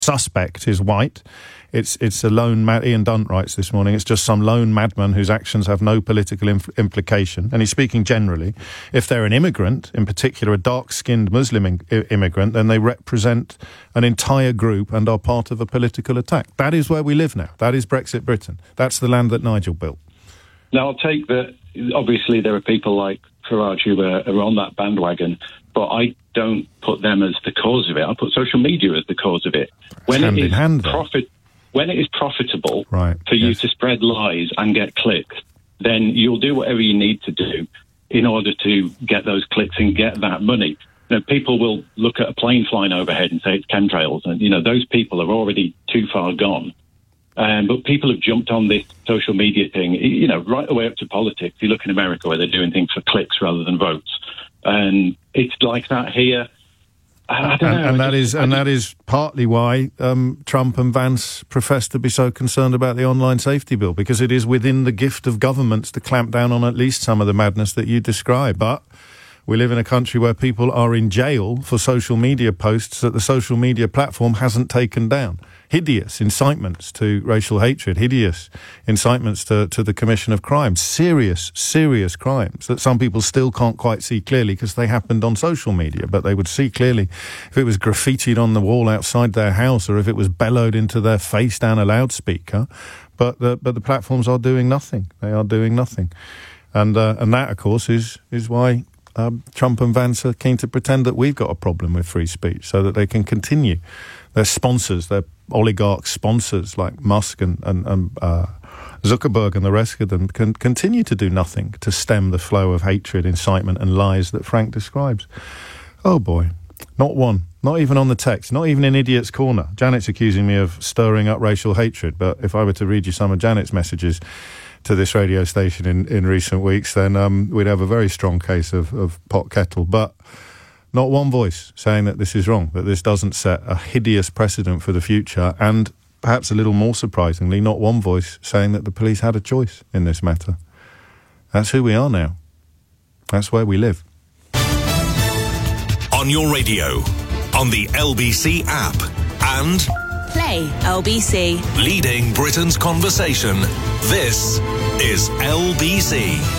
suspect is white. It's a lone Ian Dunt writes this morning, it's just some lone madman whose actions have no political implication. And he's speaking generally. If they're an immigrant, in particular a dark-skinned Muslim immigrant, then they represent an entire group and are part of a political attack. That is where we live now. That is Brexit Britain. That's the land that Nigel built. Now, I'll take that. Obviously, there are people like Farage who are on that bandwagon, but I don't put them as the cause of it. I put social media as the cause of it. When it is profitable for you to spread lies and get clicks, then you'll do whatever you need to do in order to get those clicks and get that money. You know, people will look at a plane flying overhead and say it's chemtrails, and those people are already too far gone. But people have jumped on this social media thing, right away up to politics. You look in America where they're doing things for clicks rather than votes, and it's like that here. I don't know. That is partly why Trump and Vance profess to be so concerned about the online safety bill, because it is within the gift of governments to clamp down on at least some of the madness that you describe. But we live in a country where people are in jail for social media posts that the social media platform hasn't taken down. Hideous incitements to racial hatred, hideous incitements to the commission of crimes, serious crimes that some people still can't quite see clearly because they happened on social media, but they would see clearly if it was graffitied on the wall outside their house or if it was bellowed into their face down a loudspeaker. But the platforms are doing nothing. They are doing nothing. And that, of course, is why Trump and Vance are keen to pretend that we've got a problem with free speech so that they can continue. Their sponsors, their oligarch sponsors like Musk and Zuckerberg and the rest of them can continue to do nothing to stem the flow of hatred, incitement and lies that Frank describes. Oh boy, not one. Not even on the text, not even in Idiot's Corner. Janet's accusing me of stirring up racial hatred, but if I were to read you some of Janet's messages to this radio station in recent weeks, then we'd have a very strong case of pot kettle. But not one voice saying that this is wrong, that this doesn't set a hideous precedent for the future, and perhaps a little more surprisingly, not one voice saying that the police had a choice in this matter. That's who we are now. That's where we live. On your radio, on the LBC app, and Play LBC. Leading Britain's conversation. This is LBC.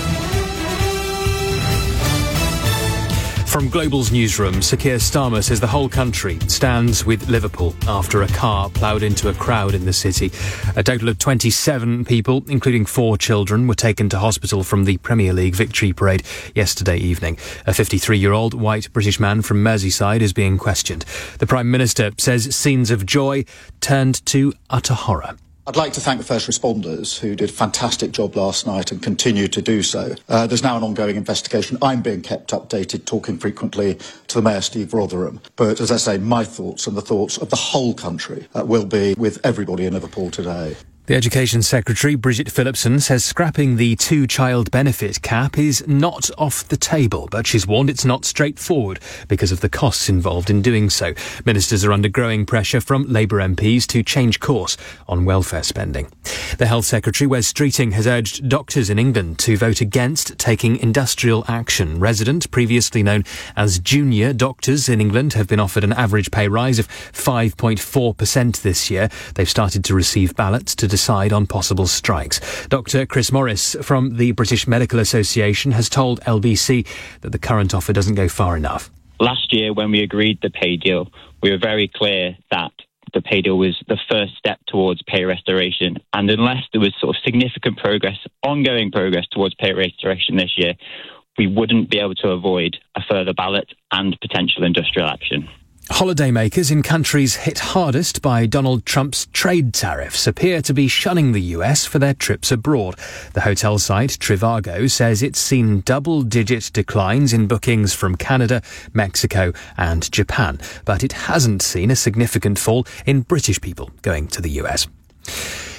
From Global's newsroom, Sir Keir Starmer says the whole country stands with Liverpool after a car ploughed into a crowd in the city. A total of 27 people, including 4 children, were taken to hospital from the Premier League victory parade yesterday evening. A 53-year-old white British man from Merseyside is being questioned. The Prime Minister says scenes of joy turned to utter horror. I'd like to thank the first responders who did a fantastic job last night and continue to do so. There's now an ongoing investigation. I'm being kept updated, talking frequently to the Mayor, Steve Rotherham. But as I say, my thoughts and the thoughts of the whole country will be with everybody in Liverpool today. The Education Secretary, Bridget Phillipson, says scrapping the 2-child benefit cap is not off the table, but she's warned it's not straightforward because of the costs involved in doing so. Ministers are under growing pressure from Labour MPs to change course on welfare spending. The Health Secretary, Wes Streeting, has urged doctors in England to vote against taking industrial action. Resident, previously known as junior doctors in England, have been offered an average pay rise of 5.4% this year. They've started to receive ballots to decide on possible strikes. Dr. Chris Morris from the British Medical Association has told LBC that the current offer doesn't go far enough. Last year, when we agreed the pay deal, we were very clear that the pay deal was the first step towards pay restoration. And unless there was sort of significant progress, ongoing progress towards pay restoration this year, we wouldn't be able to avoid a further ballot and potential industrial action. Holidaymakers in countries hit hardest by Donald Trump's trade tariffs appear to be shunning the US for their trips abroad. The hotel site Trivago says it's seen double-digit declines in bookings from Canada, Mexico and Japan, but it hasn't seen a significant fall in British people going to the US.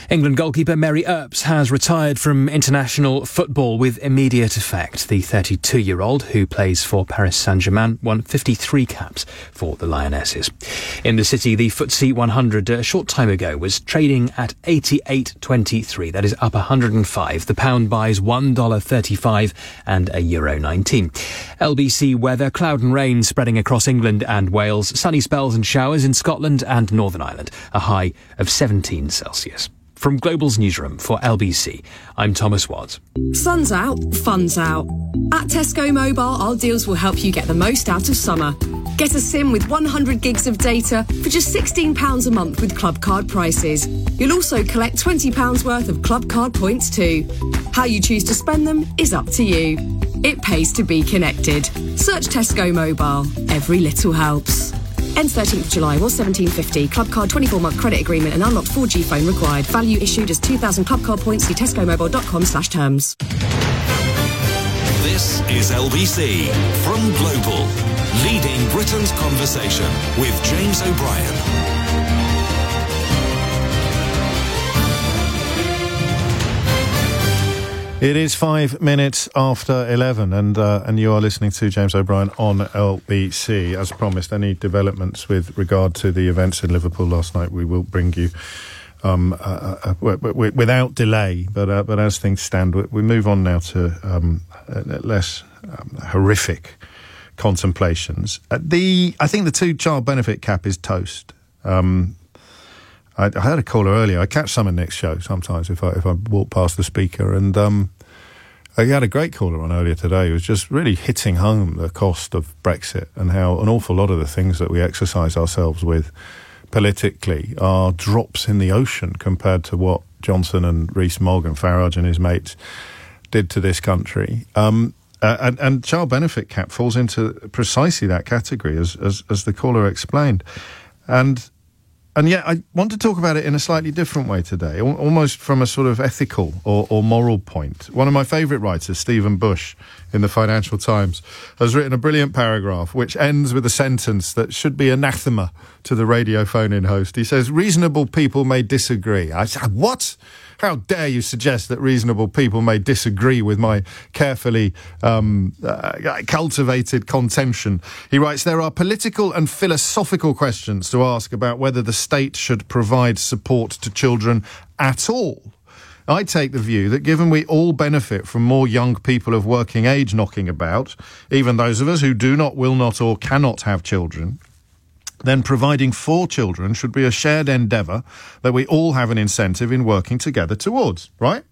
England goalkeeper Mary Earps has retired from international football with immediate effect. The 32-year-old, who plays for Paris Saint-Germain, won 53 caps for the Lionesses. In the city, the FTSE 100 a short time ago was trading at 88.23. That is up 105. The pound buys $1.35 and a euro 19. LBC weather, cloud and rain spreading across England and Wales. Sunny spells and showers in Scotland and Northern Ireland. A high of 17 Celsius. From Global's newsroom for LBC, I'm Thomas Watt. Sun's out, fun's out. At Tesco Mobile, our deals will help you get the most out of summer. Get a SIM with 100 gigs of data for just £16 a month with Club Card prices. You'll also collect £20 worth of Club Card points too. How you choose to spend them is up to you. It pays to be connected. Search Tesco Mobile. Every little helps. Ends 13th July, was $17.50. Club Card 24-month credit agreement and unlocked 4G phone required. Value issued as 2,000 Club Card points. See tescomobile.com/terms. This is LBC from Global, leading Britain's conversation with James O'Brien. It is 5 minutes after 11, and you are listening to James O'Brien on LBC. As promised, any developments with regard to the events in Liverpool last night, we will bring you without delay. But as things stand, we move on now to less horrific contemplations. I think the two-child benefit cap is toast. I heard a caller earlier. I catch some in Nick's show sometimes if I walk past the speaker, and I had a great caller on earlier today who was just really hitting home the cost of Brexit and how an awful lot of the things that we exercise ourselves with politically are drops in the ocean compared to what Johnson and Rees-Mogg and Farage and his mates did to this country. And child benefit cap falls into precisely that category, as the caller explained. And yet I want to talk about it in a slightly different way today, almost from a sort of ethical or moral point. One of my favourite writers, Stephen Bush, in the Financial Times, has written a brilliant paragraph which ends with a sentence that should be anathema to the radio phone-in host. He says, reasonable people may disagree. I said, what? How dare you suggest that reasonable people may disagree with my carefully cultivated contention? He writes, there are political and philosophical questions to ask about whether the state should provide support to children at all. I take the view that given we all benefit from more young people of working age knocking about, even those of us who do not, will not or cannot have children, then providing for children should be a shared endeavour that we all have an incentive in working together towards, right?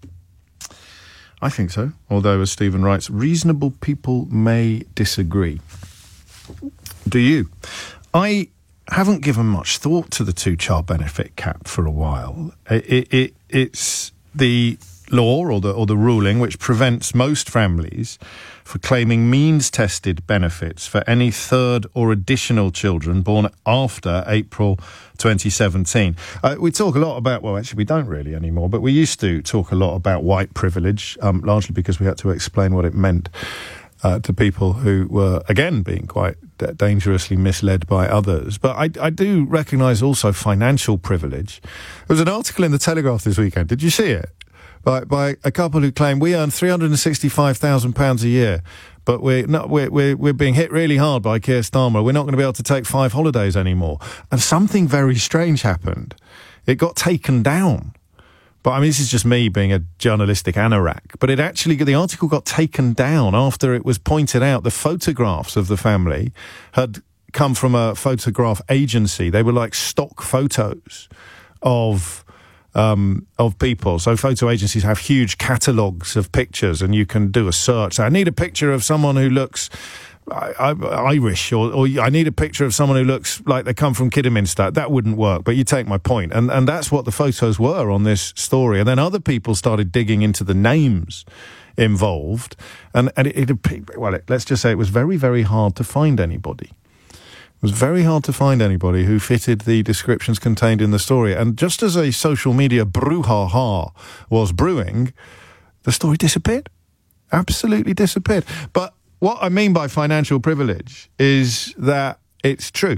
I think so, although, as Stephen writes, reasonable people may disagree. Do you? I haven't given much thought to the two-child benefit cap for a while. It's the law or the ruling which prevents most families for claiming means-tested benefits for any third or additional children born after April 2017. We talk a lot about, well, actually we don't really anymore, but we used to talk a lot about white privilege, largely because we had to explain what it meant to people who were, again, being quite dangerously misled by others. But I do recognise also financial privilege. There was an article in the Telegraph this weekend. Did you see it? By a couple who claim we earn £365,000 a year, but we're being hit really hard by Keir Starmer. We're not going to be able to take 5 holidays anymore. And something very strange happened. It got taken down. But I mean, this is just me being a journalistic anorak. But the article got taken down after it was pointed out the photographs of the family had come from a photograph agency. They were like stock photos of people. So photo agencies have huge catalogues of pictures and you can do a search. So I need a picture of someone who looks Irish or I need a picture of someone who looks like they come from Kidderminster. That wouldn't work, but you take my point. And that's what the photos were on this story. And then other people started digging into the names involved. And let's just say it was very, very hard to find anybody. It was very hard to find anybody who fitted the descriptions contained in the story. And just as a social media brouhaha was brewing, the story disappeared. Absolutely disappeared. But what I mean by financial privilege is that it's true.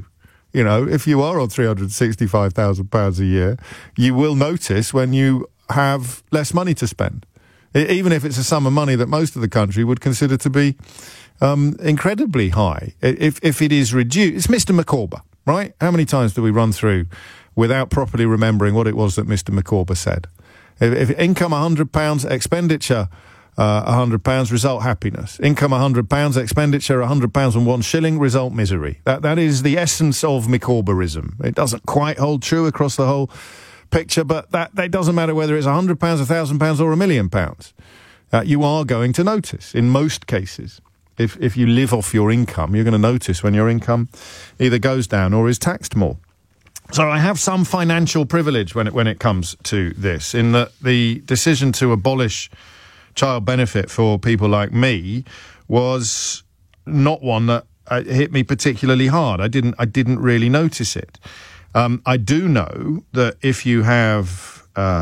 You know, if you are on £365,000 a year, you will notice when you have less money to spend, even if it's a sum of money that most of the country would consider to be incredibly high. If it is reduced, it's Mr. Micawber, right? How many times do we run through without properly remembering what it was that Mr. Micawber said? If income £100, expenditure £100, result happiness. Income £100, expenditure £100 and 1 shilling, result misery. That is the essence of Micawberism. It doesn't quite hold true across the whole picture, but that doesn't matter whether it's £100, £1,000 or £1 million. You are going to notice in most cases. If you live off your income, you're going to notice when your income either goes down or is taxed more. So I have some financial privilege when it comes to this, in that the decision to abolish child benefit for people like me was not one that hit me particularly hard. I didn't really notice it. I do know that if you have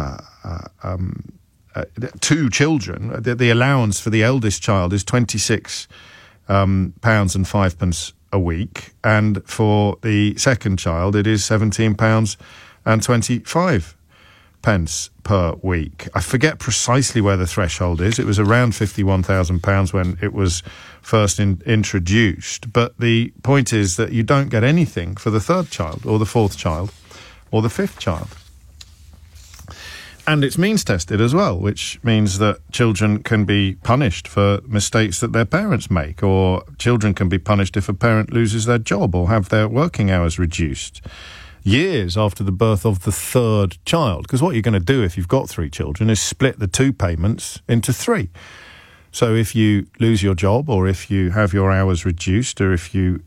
2 children, the allowance for the eldest child is £26 and 5 pence a week, and for the second child it is £17 and 25 pence per week. I forget precisely where the threshold is. It was around £51,000 when it was first introduced. But the point is that you don't get anything for the third child or the fourth child or the fifth child. And it's means tested as well, which means that children can be punished for mistakes that their parents make, or children can be punished if a parent loses their job or have their working hours reduced years after the birth of the third child. Because what you're going to do if you've got 3 children is split the 2 payments into 3. So if you lose your job, or if you have your hours reduced, or if you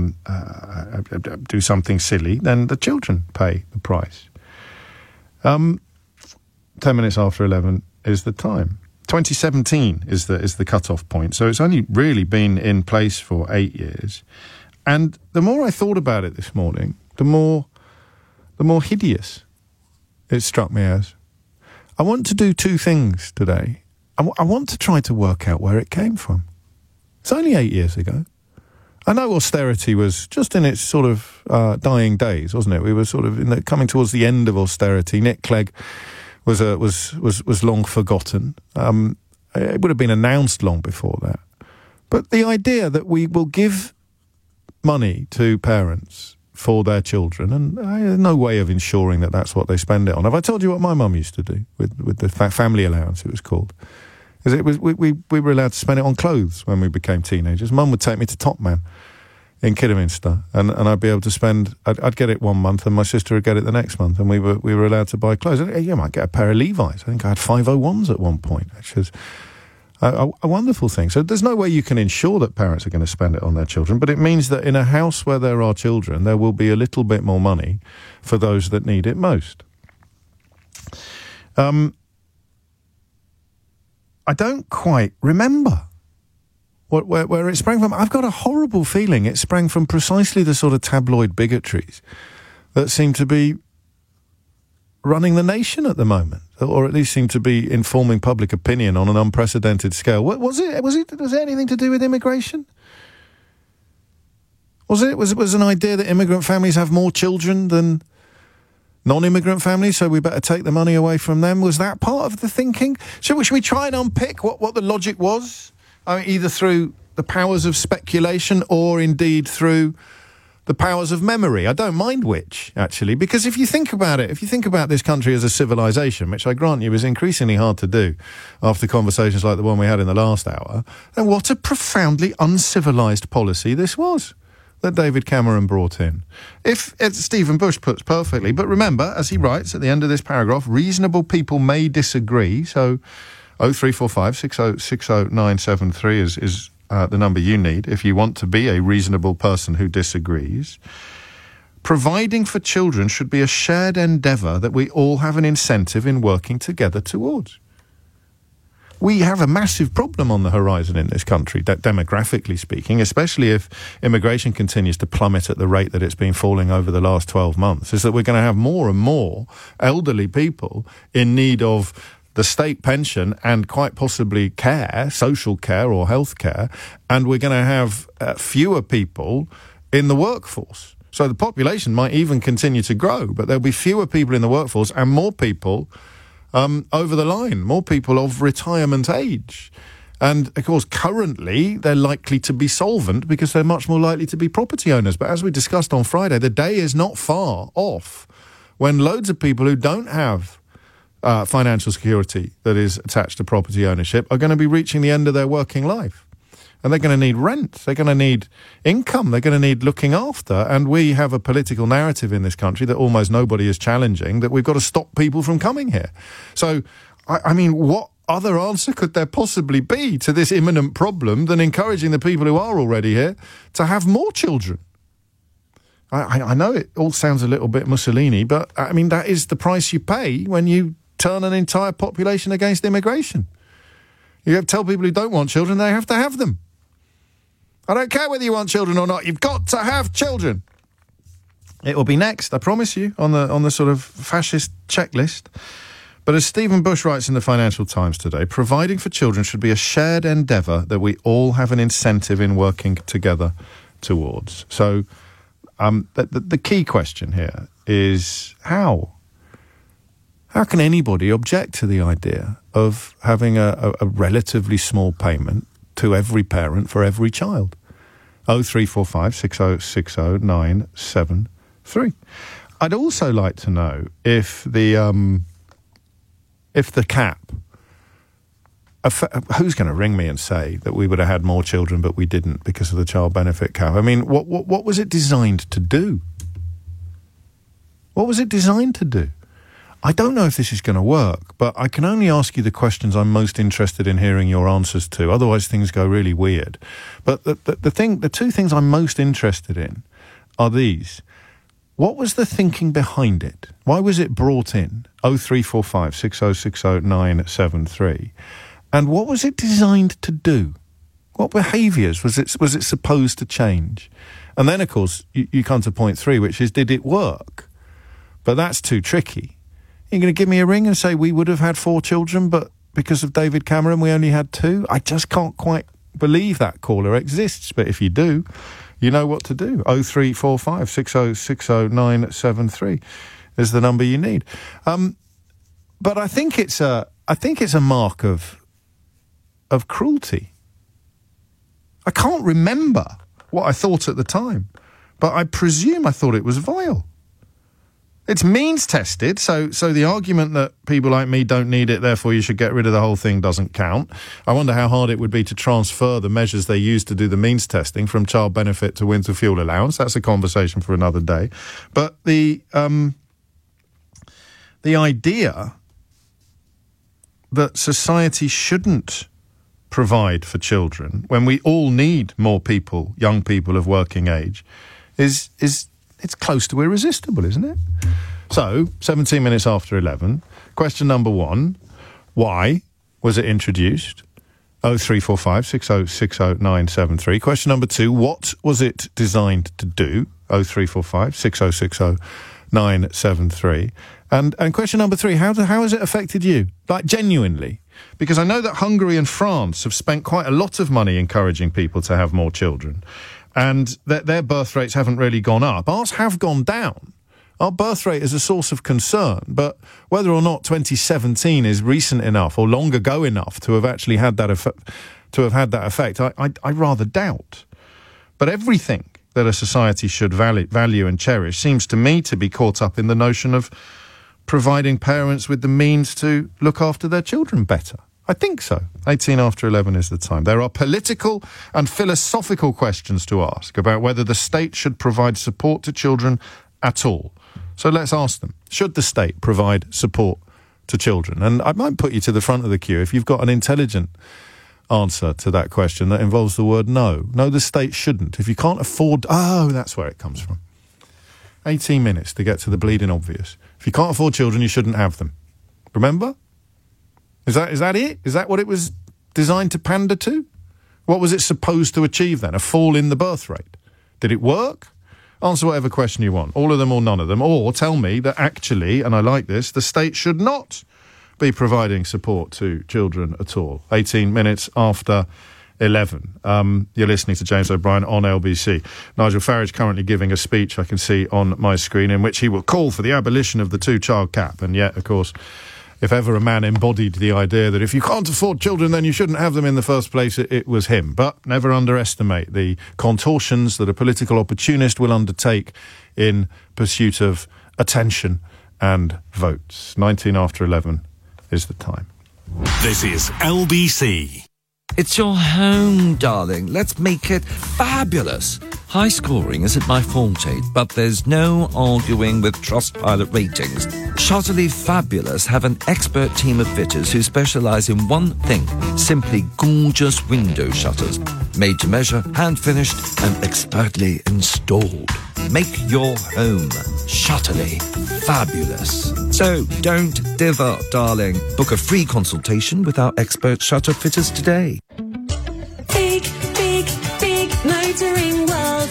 do something silly, then the children pay the price. 10 minutes after 11 is the time. 2017 is the cut-off point. So it's only really been in place for 8 years. And the more I thought about it this morning, the more hideous it struck me as. I want to do 2 things today. I want to try to work out where it came from. It's only 8 years ago. I know austerity was just in its sort of dying days, wasn't it? We were sort of coming towards the end of austerity. Nick Clegg was long forgotten. It would have been announced long before that. But the idea that we will give money to parents for their children, and there's no way of ensuring that that's what they spend it on. Have I told you what my mum used to do with the family allowance, it was called? Because we were allowed to spend it on clothes when we became teenagers. Mum would take me to Topman in Kidderminster, and I'd be able to spend. I'd get it one month, and my sister would get it the next month, and we were allowed to buy clothes. And you might get a pair of Levi's. I think I had 501s at one point, which was a wonderful thing. So there's no way you can ensure that parents are going to spend it on their children, but it means that in a house where there are children, there will be a little bit more money for those that need it most. I don't quite remember where it sprang from. I've got a horrible feeling it sprang from precisely the sort of tabloid bigotries that seem to be running the nation at the moment, or at least seem to be informing public opinion on an unprecedented scale. Was it anything to do with immigration? Was it an idea that immigrant families have more children than non-immigrant families, so we better take the money away from them? Was that part of the thinking? Should we try and unpick what the logic was? I mean, either through the powers of speculation or indeed through the powers of memory. I don't mind which, actually, because if you think about it, if you think about this country as a civilization, which I grant you is increasingly hard to do after conversations like the one we had in the last hour, then what a profoundly uncivilized policy this was that David Cameron brought in. If Stephen Bush puts perfectly, but remember, as he writes at the end of this paragraph, reasonable people may disagree, so 0345 600973 is the number you need if you want to be a reasonable person who disagrees. Providing for children should be a shared endeavour that we all have an incentive in working together towards. We have a massive problem on the horizon in this country, demographically speaking, especially if immigration continues to plummet at the rate that it's been falling over the last 12 months, is that we're going to have more and more elderly people in need of the state pension and quite possibly care, social care or health care, and we're going to have fewer people in the workforce. So the population might even continue to grow, but there'll be fewer people in the workforce and more people over the line, more people of retirement age. And, of course, currently they're likely to be solvent because they're much more likely to be property owners. But as we discussed on Friday, the day is not far off when loads of people who don't have financial security that is attached to property ownership are going to be reaching the end of their working life. And they're going to need rent. They're going to need income. They're going to need looking after. And we have a political narrative in this country that almost nobody is challenging, that we've got to stop people from coming here. So, I mean, what other answer could there possibly be to this imminent problem than encouraging the people who are already here to have more children? I know it all sounds a little bit Mussolini, but, I mean, that is the price you pay when you turn an entire population against immigration. You have to tell people who don't want children they have to have them. I don't care whether you want children or not. You've got to have children. It will be next, I promise you, on the sort of fascist checklist. But as Stephen Bush writes in the Financial Times today, providing for children should be a shared endeavour that we all have an incentive in working together towards. So the key question here is how? How can anybody object to the idea of having a relatively small payment to every parent for every child? 0345 6060 973. I'd also like to know if the cap, who's going to ring me and say that we would have had more children but we didn't because of the child benefit cap? I mean, what was it designed to do? What was it designed to do? I don't know if this is going to work, but I can only ask you the questions I'm most interested in hearing your answers to. Otherwise, things go really weird. But the two things I'm most interested in are these. What was the thinking behind it? Why was it brought in? 0345 6060 973. And what was it designed to do? What behaviours was it supposed to change? And then, of course, you come to point 3, which is, did it work? But that's too tricky. You're going to give me a ring and say we would have had 4 children, but because of David Cameron we only had 2? I just can't quite believe that caller exists. But if you do, you know what to do. 0345 6060 973 is the number you need. But I think it's a mark of cruelty. I can't remember what I thought at the time, but I presume I thought it was vile. It's means tested, so the argument that people like me don't need it, therefore you should get rid of the whole thing, doesn't count. I wonder how hard it would be to transfer the measures they use to do the means testing from child benefit to winter fuel allowance. That's a conversation for another day. But the idea that society shouldn't provide for children when we all need more people, young people of working age, is it's close to irresistible, isn't it? So, 17 minutes after 11, question number 1, why was it introduced? 0345 6060 973. Question number 2, what was it designed to do? 0345 6060 973. And question number 3, how has it affected you? Like, genuinely? Because I know that Hungary and France have spent quite a lot of money encouraging people to have more children, and their birth rates haven't really gone up. Ours have gone down. Our birth rate is a source of concern, but whether or not 2017 is recent enough or long ago enough to have actually had that effect, I rather doubt. But everything that a society should value and cherish seems to me to be caught up in the notion of providing parents with the means to look after their children better. I think so. 18 after 11 is the time. There are political and philosophical questions to ask about whether the state should provide support to children at all. So let's ask them. Should the state provide support to children? And I might put you to the front of the queue if you've got an intelligent answer to that question that involves the word no. No, the state shouldn't. If you can't afford... Oh, that's where it comes from. 18 minutes to get to the bleeding obvious. If you can't afford children, you shouldn't have them. Remember? Is that it? Is that what it was designed to pander to? What was it supposed to achieve then? A fall in the birth rate? Did it work? Answer whatever question you want. All of them or none of them. Or tell me that actually, and I like this, the state should not be providing support to children at all. 18 minutes after 11. You're listening to James O'Brien on LBC. Nigel Farage currently giving a speech I can see on my screen in which he will call for the abolition of the two-child cap. And yet, of course, if ever a man embodied the idea that if you can't afford children, then you shouldn't have them in the first place, it was him. But never underestimate the contortions that a political opportunist will undertake in pursuit of attention and votes. 19 after 11 is the time. This is LBC. It's your home, darling. Let's make it fabulous. High scoring isn't my forte, but there's no arguing with Trustpilot ratings. Shutterly Fabulous have an expert team of fitters who specialise in one thing, simply gorgeous window shutters. Made to measure, hand-finished and expertly installed. Make your home Shutterly Fabulous. So don't dither, darling. Book a free consultation with our expert shutter fitters today. Big, big, big motoring world.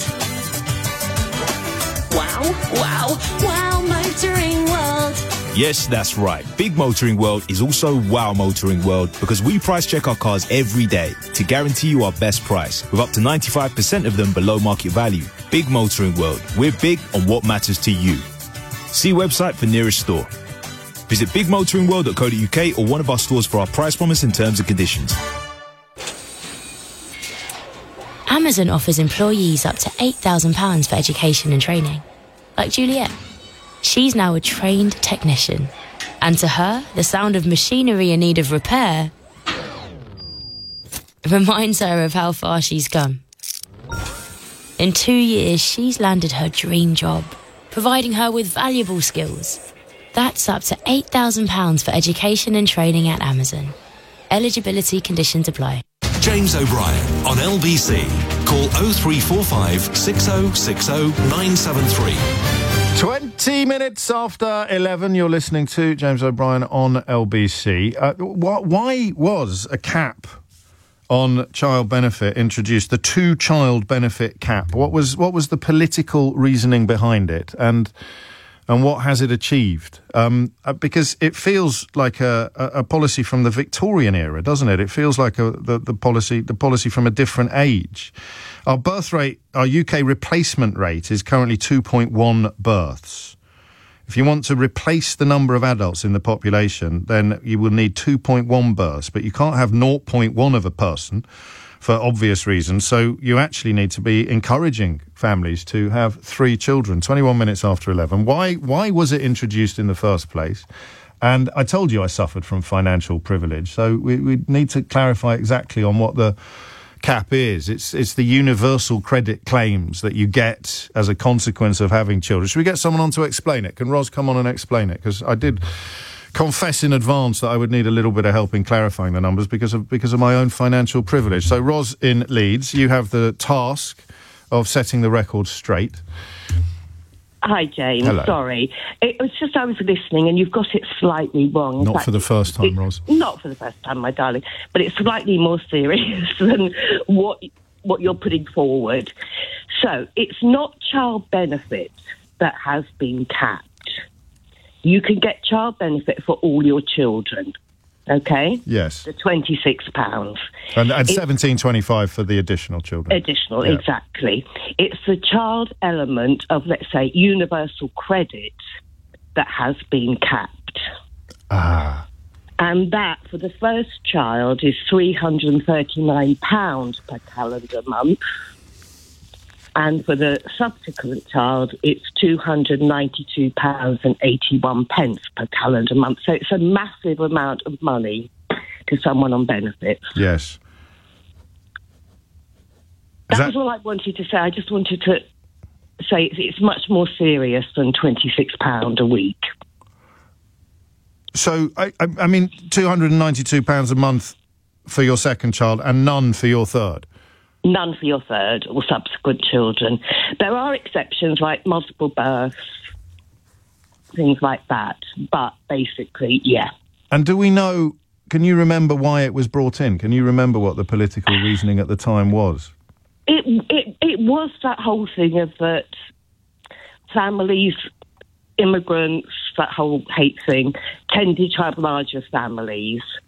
Wow, motoring world. Yes, that's right. Big Motoring World is also Wow Motoring World because we price check our cars every day to guarantee you our best price with up to 95% of them below market value. Big Motoring World. We're big on what matters to you. See website for nearest store. Visit bigmotoringworld.co.uk or one of our stores for our price promise and terms and conditions. Amazon offers employees up to £8,000 for education and training. Like Juliet. She's now a trained technician. And to her, the sound of machinery in need of repair reminds her of how far she's come. In 2 years, she's landed her dream job, providing her with valuable skills. That's up to £8,000 for education and training at Amazon. Eligibility conditions apply. James O'Brien on LBC. Call 0345 6060 973. 20 minutes after 11, you're listening to James O'Brien on LBC. Why was a cap on child benefit introduced, the two-child benefit cap? What was the political reasoning behind it, and what has it achieved? Because it feels like a policy from the Victorian era, doesn't it? It feels like the policy from a different age. Our birth rate, our UK replacement rate is currently 2.1 births. If you want to replace the number of adults in the population, then you will need 2.1 births, but you can't have 0.1 of a person for obvious reasons. So you actually need to be encouraging families to have 3 children. 21 minutes after 11. Why was it introduced in the first place? And I told you I suffered from financial privilege. So we need to clarify exactly on what the cap is. It's the universal credit claims that you get as a consequence of having children. Should we get someone on to explain it? Can Ros come on and explain it? Because I did confess in advance that I would need a little bit of help in clarifying the numbers because of my own financial privilege. So Ros in Leeds, you have the task of setting the record straight. Hi, James. Hello. Sorry. It was just I was listening and you've got it slightly wrong. Not for the first time, Ros. Not for the first time, my darling. But it's slightly more serious than what you're putting forward. So it's not child benefit that has been capped. You can get child benefit for all your children. Okay? Yes. The £26. And £17.25 for the additional children. Additional, yeah. Exactly. It's the child element of, let's say, universal credit that has been capped. Ah. And that, for the first child, is £339 per calendar month. And for the subsequent child, it's £292.81 per calendar month. So it's a massive amount of money to someone on benefits. Yes. That was all I wanted to say. I just wanted to say it's much more serious than £26 a week. So, I mean, £292 a month for your second child and none for your third? None for your third or subsequent children. There are exceptions like multiple births, things like that. But basically, yeah. And do we know, can you remember why it was brought in? Can you remember what the political reasoning at the time was? It was that whole thing of that families, immigrants, that whole hate thing, tended to have larger families.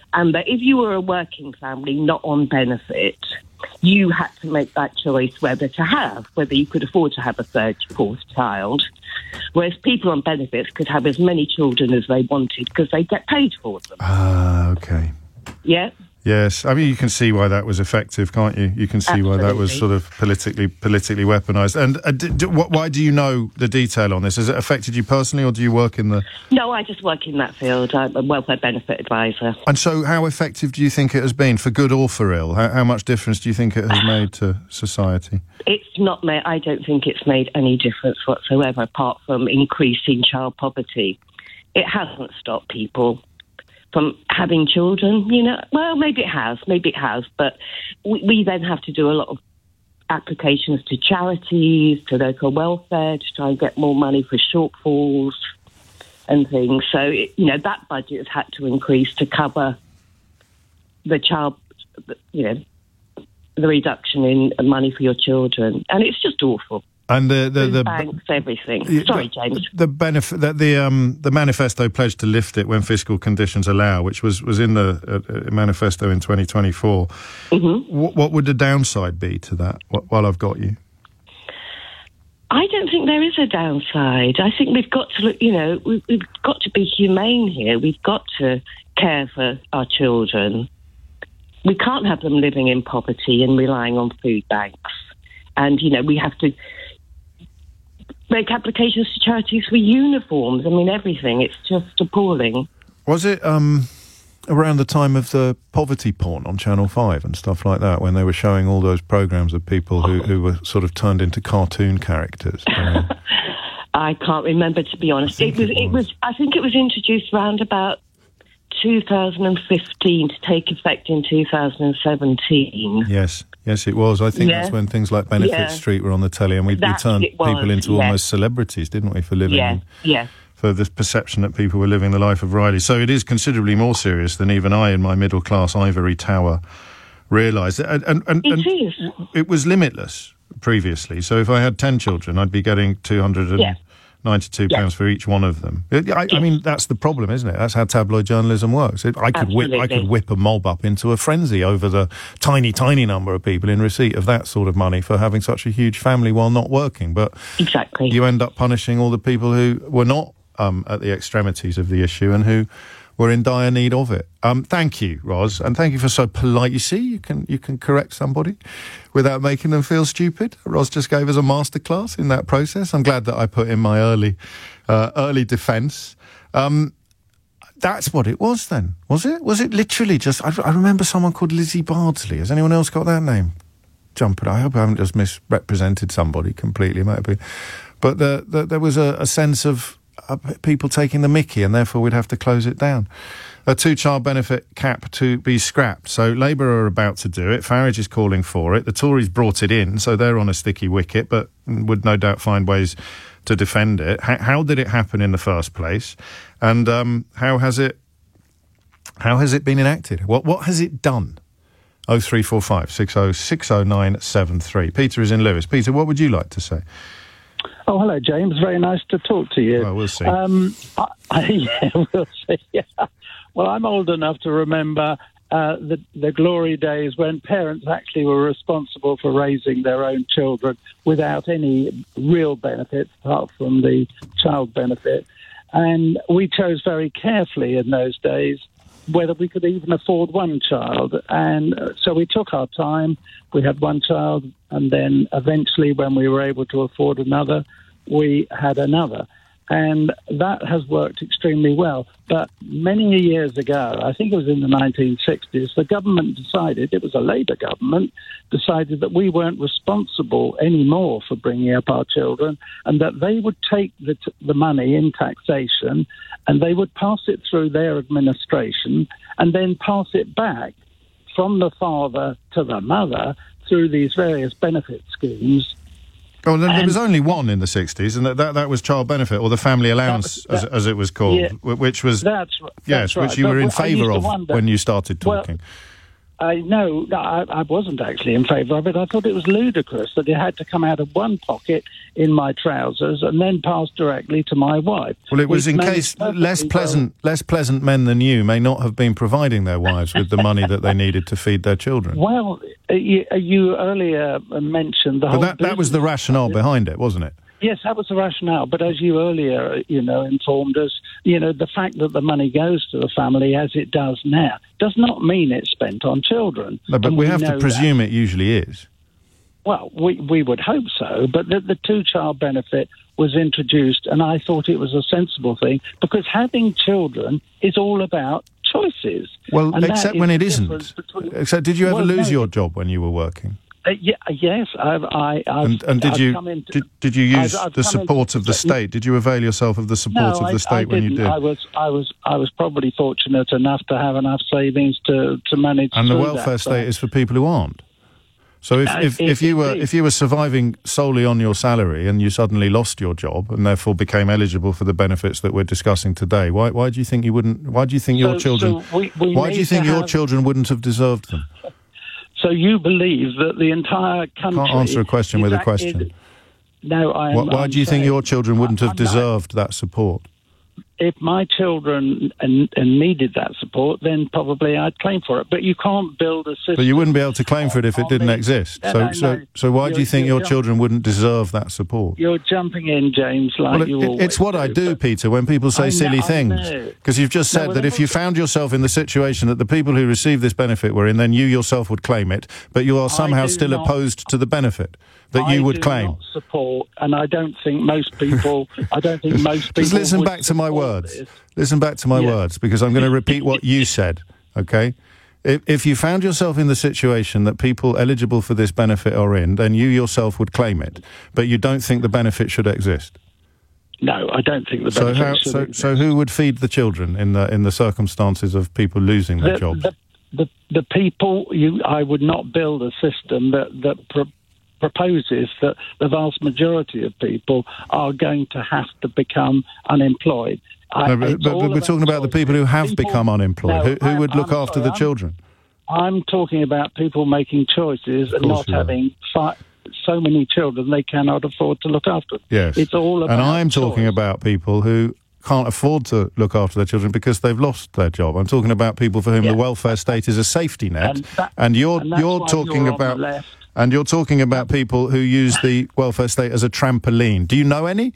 And that if you were a working family not on benefit, you had to make that choice whether you could afford to have a third, fourth child. Whereas people on benefits could have as many children as they wanted because they get paid for them. Ah, okay. Yeah. Yes, I mean, you can see why that was effective, can't you? You can see Absolutely. why that was sort of politically weaponised. And why do you know the detail on this? Has it affected you personally, or do you work in the... No, I just work in that field. I'm a welfare benefit advisor. And so how effective do you think it has been, for good or for ill? How much difference do you think it has made to society? It's not made... I don't think it's made any difference whatsoever, apart from increasing child poverty. It hasn't stopped people from having children, well, maybe it has, but we then have to do a lot of applications to charities, to local welfare, to try and get more money for shortfalls and things. So, that budget has had to increase to cover the child, the reduction in money for your children. And it's just awful. And the banks, everything. Sorry, James. The benefit that the manifesto pledged to lift it when fiscal conditions allow, which was in the manifesto in 2024. Mm-hmm. What would the downside be to that? While I've got you, I don't think there is a downside. I think we've got to look. We've got to be humane here. We've got to care for our children. We can't have them living in poverty and relying on food banks. And we have to make applications to charities for uniforms. I mean, everything. It's just appalling. Was it around the time of the poverty porn on Channel 5 and stuff like that, when they were showing all those programmes of people who were sort of turned into cartoon characters? I can't remember, to be honest. I think it was introduced around about 2015 to take effect in 2017. Yes, it was. I think that's when things like Benefit Street were on the telly, and we turned people into almost celebrities, didn't we, for living for this perception that people were living the life of Riley. So it is considerably more serious than even I, in my middle-class ivory tower, realised. And it is. It was limitless previously. So if I had 10 children, I'd be getting £292 for each one of them. I mean, that's the problem, isn't it? That's how tabloid journalism works. I could whip a mob up into a frenzy over the tiny, tiny number of people in receipt of that sort of money for having such a huge family while not working. But exactly, you end up punishing all the people who were not at the extremities of the issue and who were in dire need of it. Thank you, Ros, and thank you for so polite. You see, you can correct somebody without making them feel stupid. Ros just gave us a masterclass in that process. I'm glad that I put in my early defence. That's what it was then, was it? Was it literally just... I remember someone called Lizzie Bardsley. Has anyone else got that name? Jump it. I hope I haven't just misrepresented somebody completely. Maybe. But there was a sense of people taking the mickey, and therefore we'd have to close it down. A 2-child benefit cap to be scrapped. So Labour are about to do it. Farage is calling for it. The Tories brought it in, so they're on a sticky wicket, but would no doubt find ways to defend it. How did it happen in the first place? And how has it been enacted? What has it done? 0345 60 60973. Peter is in Lewis. Peter, what would you like to say? Oh, hello, James. Very nice to talk to you. Well, we'll see. We'll see. Yeah. Well, I'm old enough to remember the glory days when parents actually were responsible for raising their own children without any real benefits apart from the child benefit. And we chose very carefully in those days whether we could even afford one child. And so we took our time. We had one child, and then eventually when we were able to afford another, we had another. And that has worked extremely well. But many years ago, I think it was in the 1960s, the government decided, it was a Labour government, decided that we weren't responsible anymore for bringing up our children, and that they would take the money in taxation and they would pass it through their administration and then pass it back from the father to the mother through these various benefit schemes. Oh, there was only one in the 60s, and that was child benefit, or the family allowance, as it was called, which was... That's yes, right. which you were in favour of when you started talking. No, I wasn't actually in favour of it. I thought it was ludicrous that it had to come out of one pocket in my trousers and then pass directly to my wife. Well, it was in case less pleasant men than you may not have been providing their wives with the money that they needed to feed their children. Well, you earlier mentioned the whole... But that was the rationale behind it, wasn't it? Yes, that was the rationale. But as you earlier, informed us, the fact that the money goes to the family as it does now does not mean it's spent on children. No, but we have to presume it usually is. Well, we would hope so. But the two-child benefit was introduced, and I thought it was a sensible thing, because having children is all about choices. Well, except when it isn't. Except, did you ever lose your job when you were working? Yes, did you use the support of the state? Did you avail yourself of the support of the state when you did? I was probably fortunate enough to have enough savings to manage. And the welfare state is for people who aren't. So if you were surviving solely on your salary and you suddenly lost your job and therefore became eligible for the benefits that we're discussing today, why do you think you wouldn't? Why do you think your children? Why do you think your children wouldn't have deserved them? So you believe that the entire country... Can't answer a question with a question. No, Why do you think your children wouldn't have deserved that support? If my children needed that support, then probably I'd claim for it. But you can't build a system... But you wouldn't be able to claim for it if it didn't exist. So why do you think your children wouldn't deserve that support? You're jumping in, James, like you always It's what I do, Peter, when people say silly things. Because you've just said that if you found yourself in the situation that the people who received this benefit were in, then you yourself would claim it, but you are somehow still opposed to the benefit that you would claim. I do not support, and I don't think most people... Just listen back to my words. Listen back to my words, because I'm going to repeat what you said, okay? If you found yourself in the situation that people eligible for this benefit are in, then you yourself would claim it, but you don't think the benefit should exist? No, I don't think the benefit should exist. So who would feed the children in the circumstances of people losing their jobs? The people... I would not build a system that proposes that the vast majority of people are going to have to become unemployed. But we're talking about the people who have become unemployed. Who would look after the children? I'm talking about people making choices and not having so many children they cannot afford to look after them. Yes. It's all about And I'm talking about people who can't afford to look after their children because they've lost their job. I'm talking about people for whom the welfare state is a safety net. And you're talking about... And you're talking about people who use the welfare state as a trampoline. Do you know any?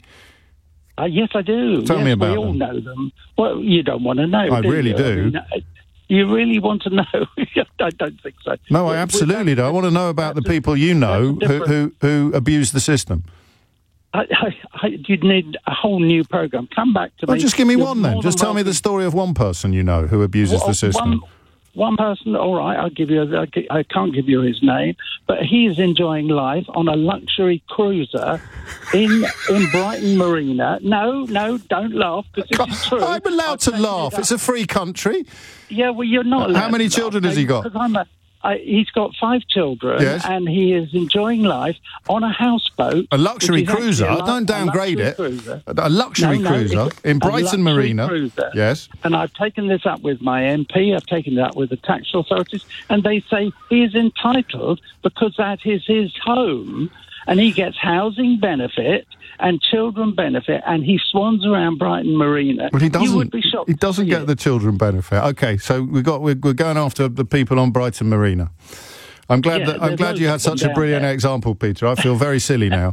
Yes, I do. Tell me about them. We all know them. Well, you don't want to know, I really do. You really want to know? I don't think so. No, I absolutely do. I want to know about the people you know who abuse the system. You'd need a whole new programme. Come back to me. Well, just give me one then. Just tell me the story of one person you know who abuses the system. One person, all right, I'll give you. I can't give you his name, but he is enjoying life on a luxury cruiser in Brighton Marina. No, don't laugh, because it's true. I'm allowed to laugh. It's a free country. Yeah, well, you're not allowed. How many children has he got? He's got 5 children, and he is enjoying life on a houseboat. A luxury cruiser? Don't downgrade it. A luxury cruiser in Brighton Marina. Cruiser. Yes. And I've taken this up with my MP, I've taken it up with the tax authorities, and they say he is entitled because that is his home, and he gets housing benefit and children benefit, and he swans around Brighton Marina. But he doesn't. You would be shocked. He doesn't get the children benefit. Okay, so we're going after the people on Brighton Marina. I'm glad you had such a brilliant example, Peter. I feel very silly now.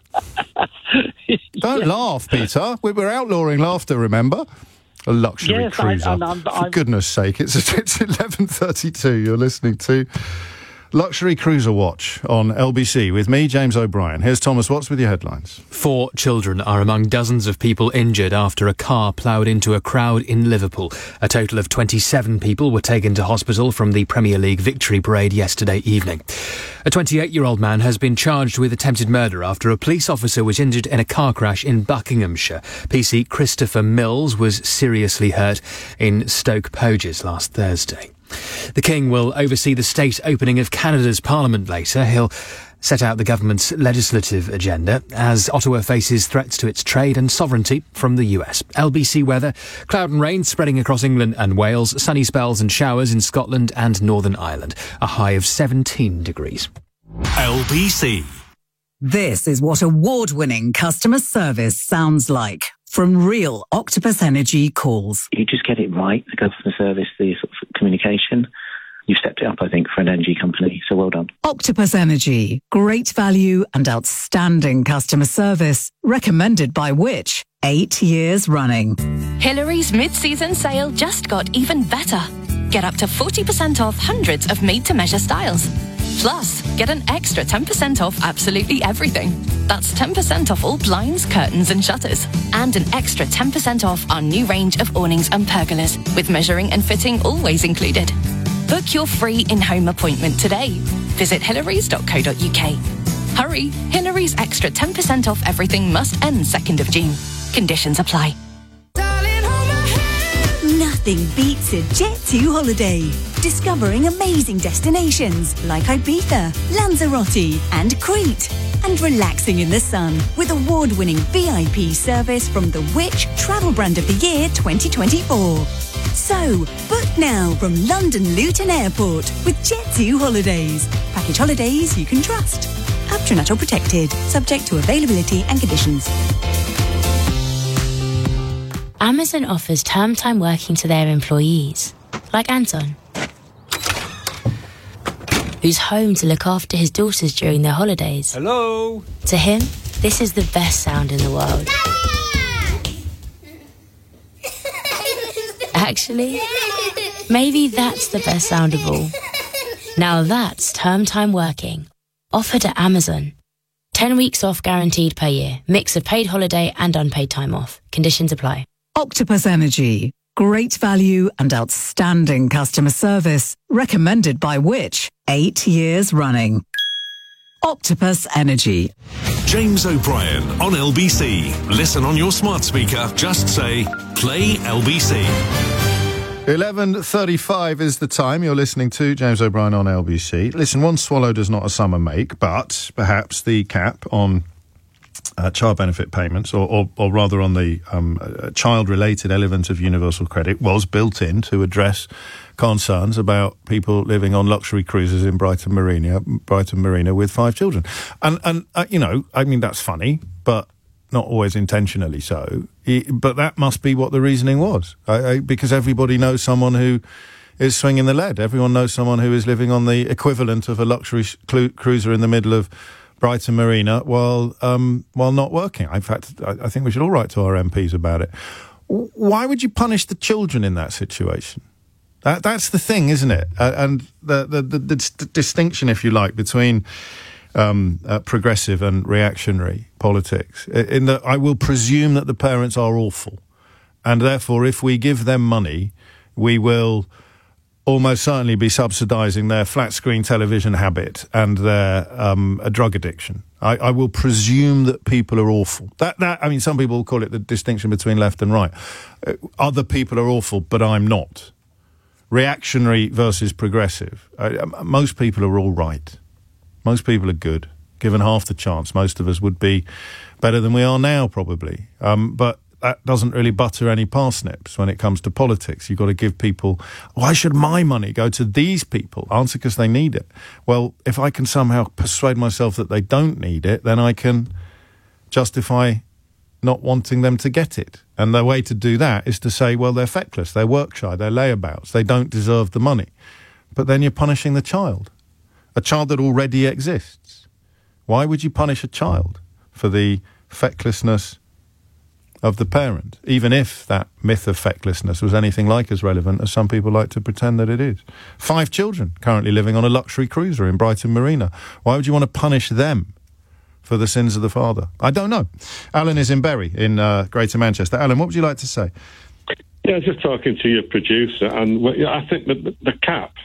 Don't laugh, Peter. We're outlawing laughter. Remember, a luxury cruiser. For goodness' sake, it's 11:32. You're listening to Luxury Cruiser Watch on LBC with me, James O'Brien. Here's Thomas Watts with your headlines. 4 children are among dozens of people injured after a car ploughed into a crowd in Liverpool. A total of 27 people were taken to hospital from the Premier League victory parade yesterday evening. A 28-year-old man has been charged with attempted murder after a police officer was injured in a car crash in Buckinghamshire. PC Christopher Mills was seriously hurt in Stoke Poges last Thursday. The King will oversee the state opening of Canada's Parliament later. He'll set out the government's legislative agenda as Ottawa faces threats to its trade and sovereignty from the US. LBC weather, cloud and rain spreading across England and Wales, sunny spells and showers in Scotland and Northern Ireland, a high of 17 degrees. LBC. This is what award-winning customer service sounds like from real Octopus Energy calls. You just get it right, the customer service, the sort of communication. You've stepped it up, I think, for an energy company, so well done. Octopus Energy. Great value and outstanding customer service. Recommended by Which? 8 years running. Hillary's mid-season sale just got even better. Get up to 40% off hundreds of made-to-measure styles. Plus, get an extra 10% off absolutely everything. That's 10% off all blinds, curtains and shutters. And an extra 10% off our new range of awnings and pergolas, with measuring and fitting always included. Book your free in-home appointment today. Visit hillarys.co.uk. Hurry, Hillary's extra 10% off everything must end 2nd of June. Conditions apply. Nothing beats a Jet2 holiday. Discovering amazing destinations like Ibiza, Lanzarote and Crete. And relaxing in the sun with award-winning VIP service from the Which Travel Brand of the Year 2024. So, book now from London Luton Airport with Jet2 Holidays. Package holidays you can trust. Aptronet or protected, subject to availability and conditions. Amazon offers term time working to their employees, like Anton, who's home to look after his daughters during their holidays. Hello? To him, this is the best sound in the world. Actually, maybe that's the best sound of all. Now that's term time working, offered at Amazon. 10 weeks off guaranteed per year. Mix of paid holiday and unpaid time off. Conditions apply. Octopus Energy. Great value and outstanding customer service. Recommended by Which? 8 years running. Octopus Energy. James O'Brien on LBC. Listen on your smart speaker. Just say, play LBC. 11:35 is the time. You're listening to James O'Brien on LBC. Listen, one swallow does not a summer make, but perhaps the cap on child benefit payments, or rather on the child-related element of universal credit, was built in to address concerns about people living on luxury cruises in Brighton Marina with 5 children. And you know, I mean, that's funny, but not always intentionally so. But that must be what the reasoning was, because everybody knows someone who is swinging the lead. Everyone knows someone who is living on the equivalent of a luxury cruiser in the middle of Brighton Marina while not working. In fact, I think we should all write to our MPs about it. Why would you punish the children in that situation? That's the thing, isn't it? And the distinction, if you like, between progressive and reactionary politics, in that I will presume that the parents are awful, and therefore if we give them money, we will almost certainly be subsidising their flat-screen television habit and their drug addiction. I will presume that people are awful. I mean, some people call it the distinction between left and right. Other people are awful, but I'm not. Reactionary versus progressive. Most people are all right. Most people are good. Given half the chance, most of us would be better than we are now, probably. But that doesn't really butter any parsnips when it comes to politics. You've got to give people, why should my money go to these people? Answer, because they need it. Well, if I can somehow persuade myself that they don't need it, then I can justify not wanting them to get it. And the way to do that is to say, well, they're feckless, they're work shy, they're layabouts, they don't deserve the money. But then you're punishing the child, a child that already exists. Why would you punish a child for the fecklessness of the parent, even if that myth of fecklessness was anything like as relevant as some people like to pretend that it is? 5 children currently living on a luxury cruiser in Brighton Marina. Why would you want to punish them for the sins of the father? I don't know. Alan is in Bury in Greater Manchester. Alan, what would you like to say? Yeah, I was just talking to your producer, and I think that the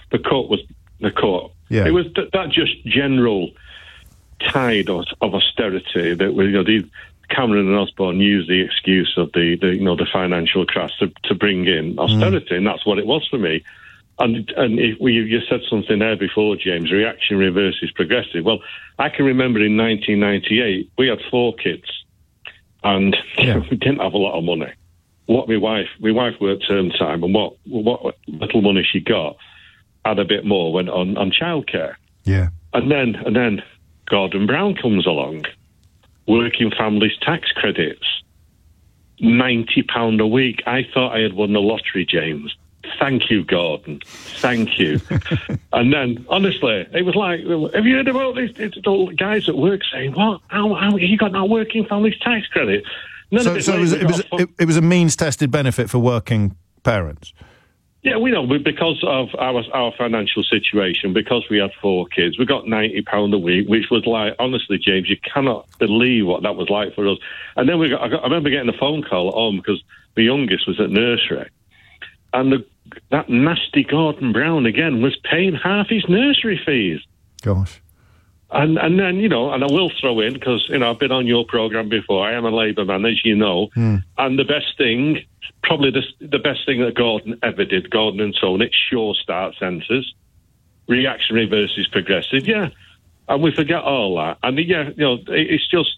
court. Yeah. It was that just general tide of austerity that these Cameron and Osborne used the excuse of the financial crash to bring in austerity, and that's what it was for me. And you said something there before, James, reactionary versus progressive. Well, I can remember in 1998, we had 4 kids, and we didn't have a lot of money. What my wife worked term time, and what little money she got, had a bit more, went on childcare. Yeah. And then Gordon Brown comes along, working families tax credits, £90 a week. I thought I had won the lottery, James. Thank you, Gordon. Thank you. And then, honestly, it was like, have you heard about this? It's the guys at work saying, what? How you got that working families tax credit? So it was a means-tested benefit for working parents? Yeah, we know, because of our financial situation, because we had 4 kids, we got £90 a week, which was like, honestly, James, you cannot believe what that was like for us. And then I remember getting a phone call at home because the youngest was at nursery. And that nasty Gordon Brown, again, was paying half his nursery fees. Gosh. And then, and I will throw in, because, I've been on your programme before, I am a Labour man, as you know, and the best thing, probably the best thing that Gordon ever did, Gordon and Tony, Sure Start centres, reactionary versus progressive, and we forget all that. And, it's just...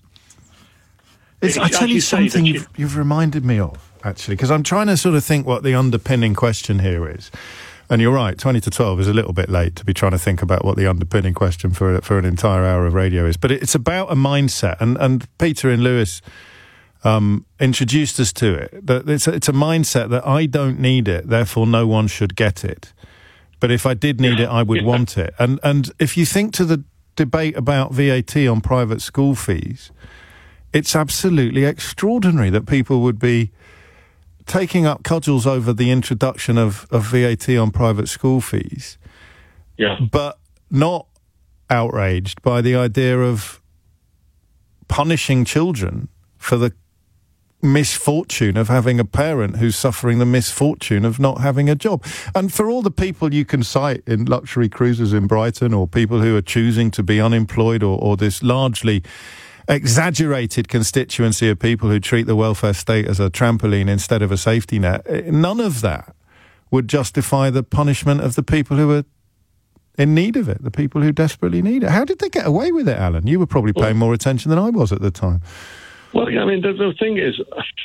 I tell you something you've reminded me of, actually, because I'm trying to sort of think what the underpinning question here is. And you're right, 20 to 12 is a little bit late to be trying to think about what the underpinning question for an entire hour of radio is. But it's about a mindset, and Peter and Lewis introduced us to it. That it's a mindset that I don't need it, therefore no one should get it. But if I did need it, I would want it. And if you think to the debate about VAT on private school fees, it's absolutely extraordinary that people would be taking up cudgels over the introduction of VAT on private school fees, but not outraged by the idea of punishing children for the misfortune of having a parent who's suffering the misfortune of not having a job. And for all the people you can cite in luxury cruises in Brighton, or people who are choosing to be unemployed, or this largely exaggerated constituency of people who treat the welfare state as a trampoline instead of a safety net, none of that would justify the punishment of the people who are in need of it, the people who desperately need it. How did they get away with it, Alan? You were probably paying more attention than I was at the time. Well, I mean, the thing is,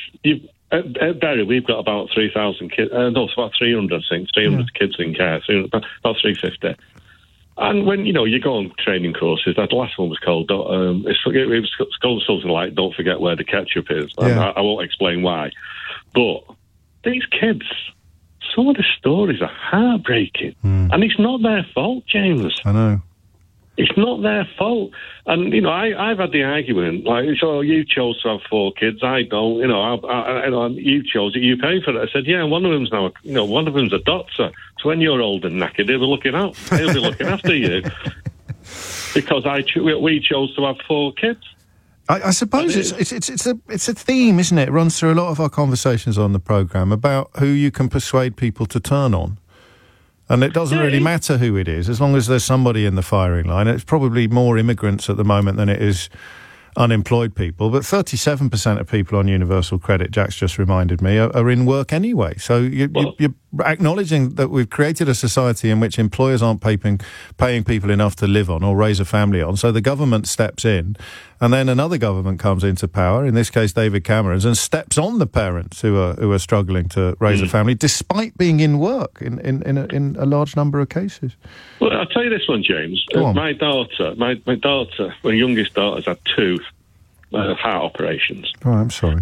at Bury, we've got about 3,000 kids, it's about 300, I think, 300 kids in care, about 350. And when, you go on training courses, that last one was called, it was called something like Don't Forget Where the Ketchup Is. And I won't explain why. But these kids, some of the stories are heartbreaking. And it's not their fault, James. I know. It's not their fault. And, I've had the argument, like, so you chose to have 4 kids, I don't, you chose it, you pay for it. I said, yeah, one of them's now, one of them's a doctor. So when you're old and knackered, he'll be looking after you. Because we chose to have 4 kids. I suppose it's a theme, isn't it? It runs through a lot of our conversations on the programme about who you can persuade people to turn on. And it doesn't really matter who it is, as long as there's somebody in the firing line. It's probably more immigrants at the moment than it is unemployed people. But 37% of people on universal credit, Jack's just reminded me, are in work anyway. So you're acknowledging that we've created a society in which employers aren't paying people enough to live on or raise a family on. So the government steps in, and then another government comes into power, in this case David Cameron's, and steps on the parents who are struggling to raise a family, despite being in work in a large number of cases. Well, I'll tell you this one, James. My daughter, my youngest daughter's had 2 heart operations. Oh, I'm sorry.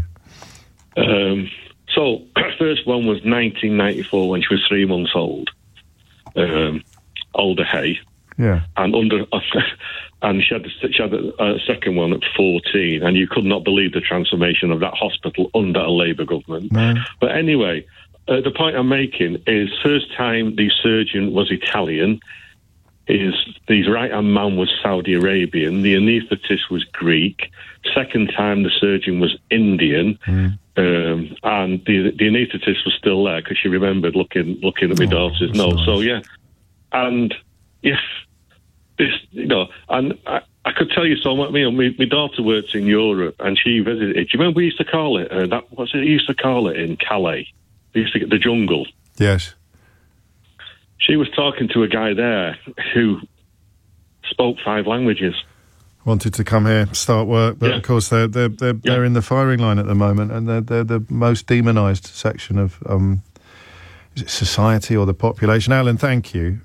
So, first one was 1994 when she was 3 months old. Alder Hay. Yeah. And she had a second one at 14, and you could not believe the transformation of that hospital under a Labour government. No. But anyway, the point I'm making is, first time the surgeon was Italian, his right-hand man was Saudi Arabian, the anaesthetist was Greek, second time the surgeon was Indian, and the anaesthetist was still there because she remembered looking at my daughter's nose. So, yeah. And, yes, this, and I could tell you so much. My daughter works in Europe, and she visited. Do you remember we used to call it, what's it used to call it in Calais? We used to get the jungle. Yes. She was talking to a guy there who spoke 5 languages. Wanted to come here, start work, but of course they're in the firing line at the moment, and they're the most demonised section of is it society or the population. Alan, thank you.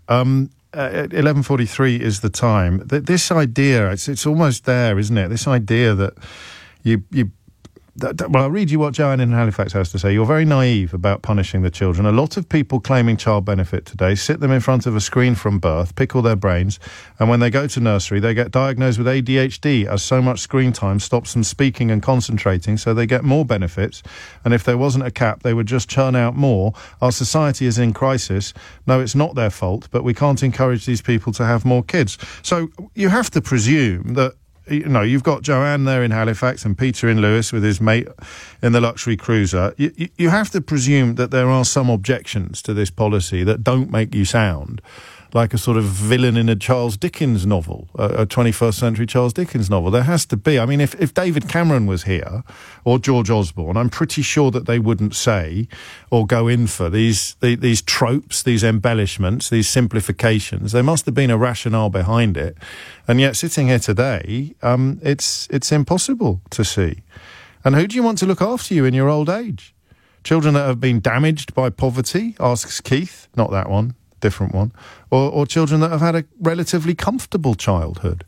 11:43 is the time. This idea, it's almost there, isn't it? This idea that well, I'll read you what Joanne in Halifax has to say. You're very naive about punishing the children. A lot of people claiming child benefit today sit them in front of a screen from birth, pickle their brains, and when they go to nursery, they get diagnosed with ADHD, as so much screen time stops them speaking and concentrating, so they get more benefits. And if there wasn't a cap, they would just churn out more. Our society is in crisis. No, it's not their fault, but we can't encourage these people to have more kids. So you have to presume that, you know, you've got Joanne there in Halifax and Peter in Lewis with his mate in the luxury cruiser. You have to presume that there are some objections to this policy that don't make you sound like a sort of villain in a Charles Dickens novel, a 21st century Charles Dickens novel. There has to be. I mean, if David Cameron was here, or George Osborne, I'm pretty sure that they wouldn't say or go in for these tropes, these embellishments, these simplifications. There must have been a rationale behind it. And yet, sitting here today, it's impossible to see. And who do you want to look after you in your old age? Children that have been damaged by poverty, asks Keith, not that one, different one, or children that have had a relatively comfortable childhood.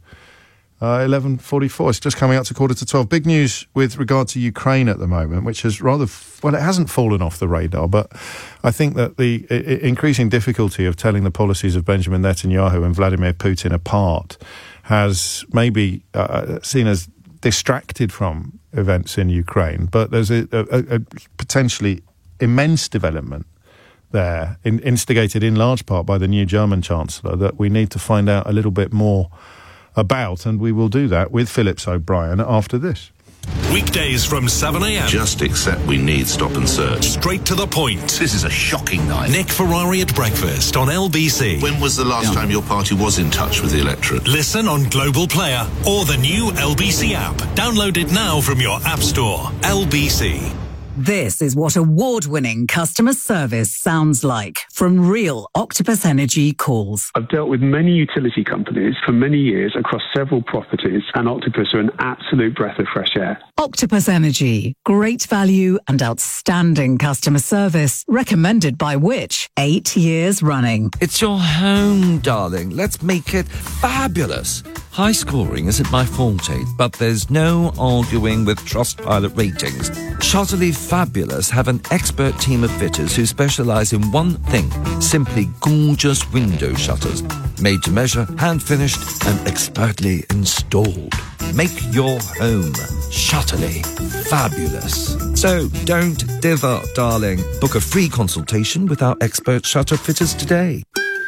11:44, it's just coming up to 11:45. Big news with regard to Ukraine at the moment, which has it hasn't fallen off the radar, but I think that the increasing difficulty of telling the policies of Benjamin Netanyahu and Vladimir Putin apart has maybe seen as distracted from events in Ukraine, but there's a potentially immense development there, instigated in large part by the new German Chancellor, that we need to find out a little bit more about, and we will do that with Phillips O'Brien after this. Weekdays from 7 a.m. Just accept we need stop and search. Straight to the point. This is a shocking night. Nick Ferrari at breakfast on LBC. When was the last time your party was in touch with the electorate? Listen on Global Player or the new LBC app. Download it now from your app store. LBC. This is what award-winning customer service sounds like from real Octopus Energy calls. I've dealt with many utility companies for many years across several properties, and Octopus are an absolute breath of fresh air. Octopus Energy. Great value and outstanding customer service. Recommended by Which? 8 years running. It's your home, darling. Let's make it fabulous. High scoring isn't my forte, but there's no arguing with Trustpilot ratings. Shutterly Fabulous have an expert team of fitters who specialise in one thing: simply gorgeous window shutters. Made to measure, hand-finished and expertly installed. Make your home Shutterly Fabulous. So don't dither, darling. Book a free consultation with our expert shutter fitters today.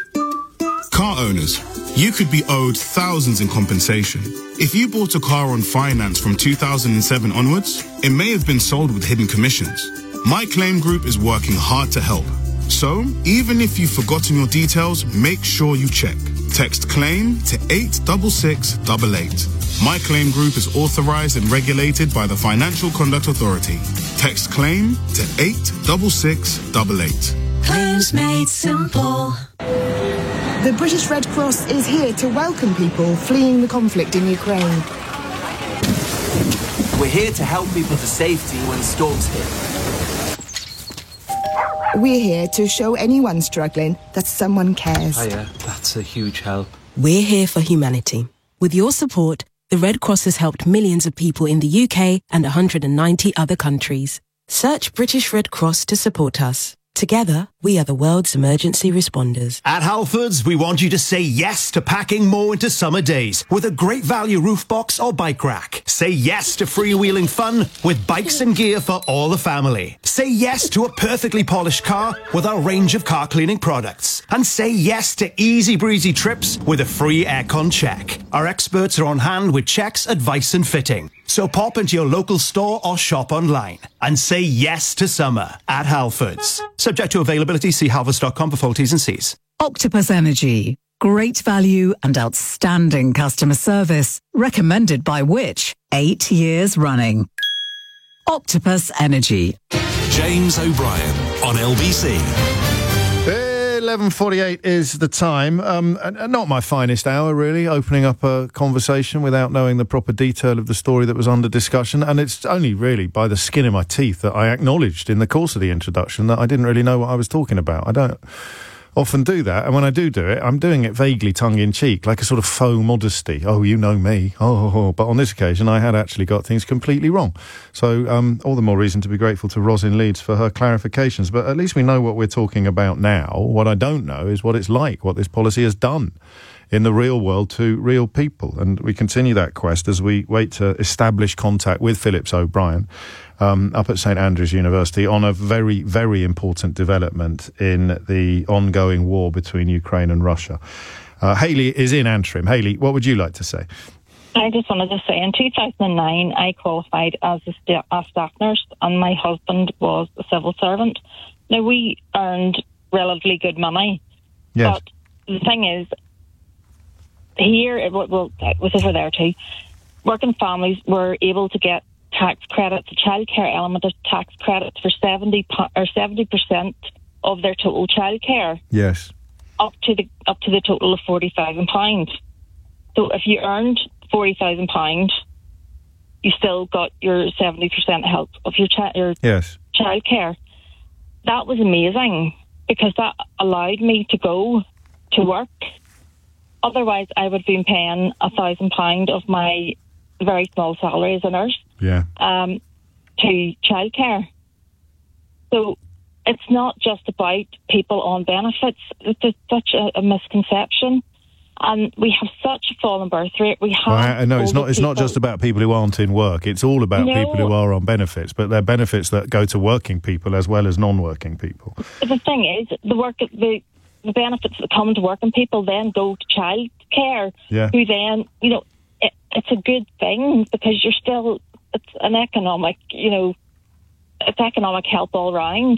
Car owners, you could be owed thousands in compensation. If you bought a car on finance from 2007 onwards, it may have been sold with hidden commissions. My Claim Group is working hard to help. So, even if you've forgotten your details, make sure you check. Text CLAIM to 86688. My Claim Group is authorized and regulated by the Financial Conduct Authority. Text CLAIM to 86688. Claims made simple. The British Red Cross is here to welcome people fleeing the conflict in Ukraine. We're here to help people to safety when storms hit. We're here to show anyone struggling that someone cares. Hiya, that's a huge help. We're here for humanity. With your support, the Red Cross has helped millions of people in the UK and 190 other countries. Search British Red Cross to support us. Together, we are the world's emergency responders. At Halfords, we want you to say yes to packing more into summer days with a great value roof box or bike rack. Say yes to freewheeling fun with bikes and gear for all the family. Say yes to a perfectly polished car with our range of car cleaning products. And say yes to easy breezy trips with a free aircon check. Our experts are on hand with checks, advice and fitting. So pop into your local store or shop online and say yes to summer at Halfords. Subject to availability, see halfords.com for full T's and C's. Octopus Energy. Great value and outstanding customer service. Recommended by Which? 8 years running. Octopus Energy. James O'Brien on LBC. 11:48 is the time. Not my finest hour, really, opening up a conversation without knowing the proper detail of the story that was under discussion. And it's only really by the skin of my teeth that I acknowledged in the course of the introduction that I didn't really know what I was talking about. I don't often do that, and when I do it, I'm doing it vaguely tongue-in-cheek, like a sort of faux modesty. Oh, you know me. But on this occasion, I had actually got things completely wrong. So all the more reason to be grateful to Rosin Leeds for her clarifications. But at least we know what we're talking about now. What I don't know is what it's like, what this policy has done in the real world to real people. And we continue that quest as we wait to establish contact with Phillips O'Brien up at St Andrews University on a very, very important development in the ongoing war between Ukraine and Russia. Hayley is in Antrim. Hayley, what would you like to say? I just wanted to say, in 2009, I qualified as a staff nurse, and my husband was a civil servant. Now, we earned relatively good money, yes. But the thing is, here, well, it was over there too, working families were able to get tax credits, the childcare element of tax credits for 70% of their total childcare. Yes. Up to the total of £40,000. So if you earned £40,000, you still got your 70% help of your yes. childcare. That was amazing because that allowed me to go to work. Otherwise, I would have been paying £1,000 of my very small salary as a nurse to childcare. So it's not just about people on benefits. It's such a misconception. And we have such a fallen birth rate. We have no, it's not just about people who aren't in work. It's all about people who are on benefits, but they're benefits that go to working people as well as non-working people. But the thing is, the benefits that come to working people then go to childcare, who then, it's a good thing because it's an economic, it's economic help all round.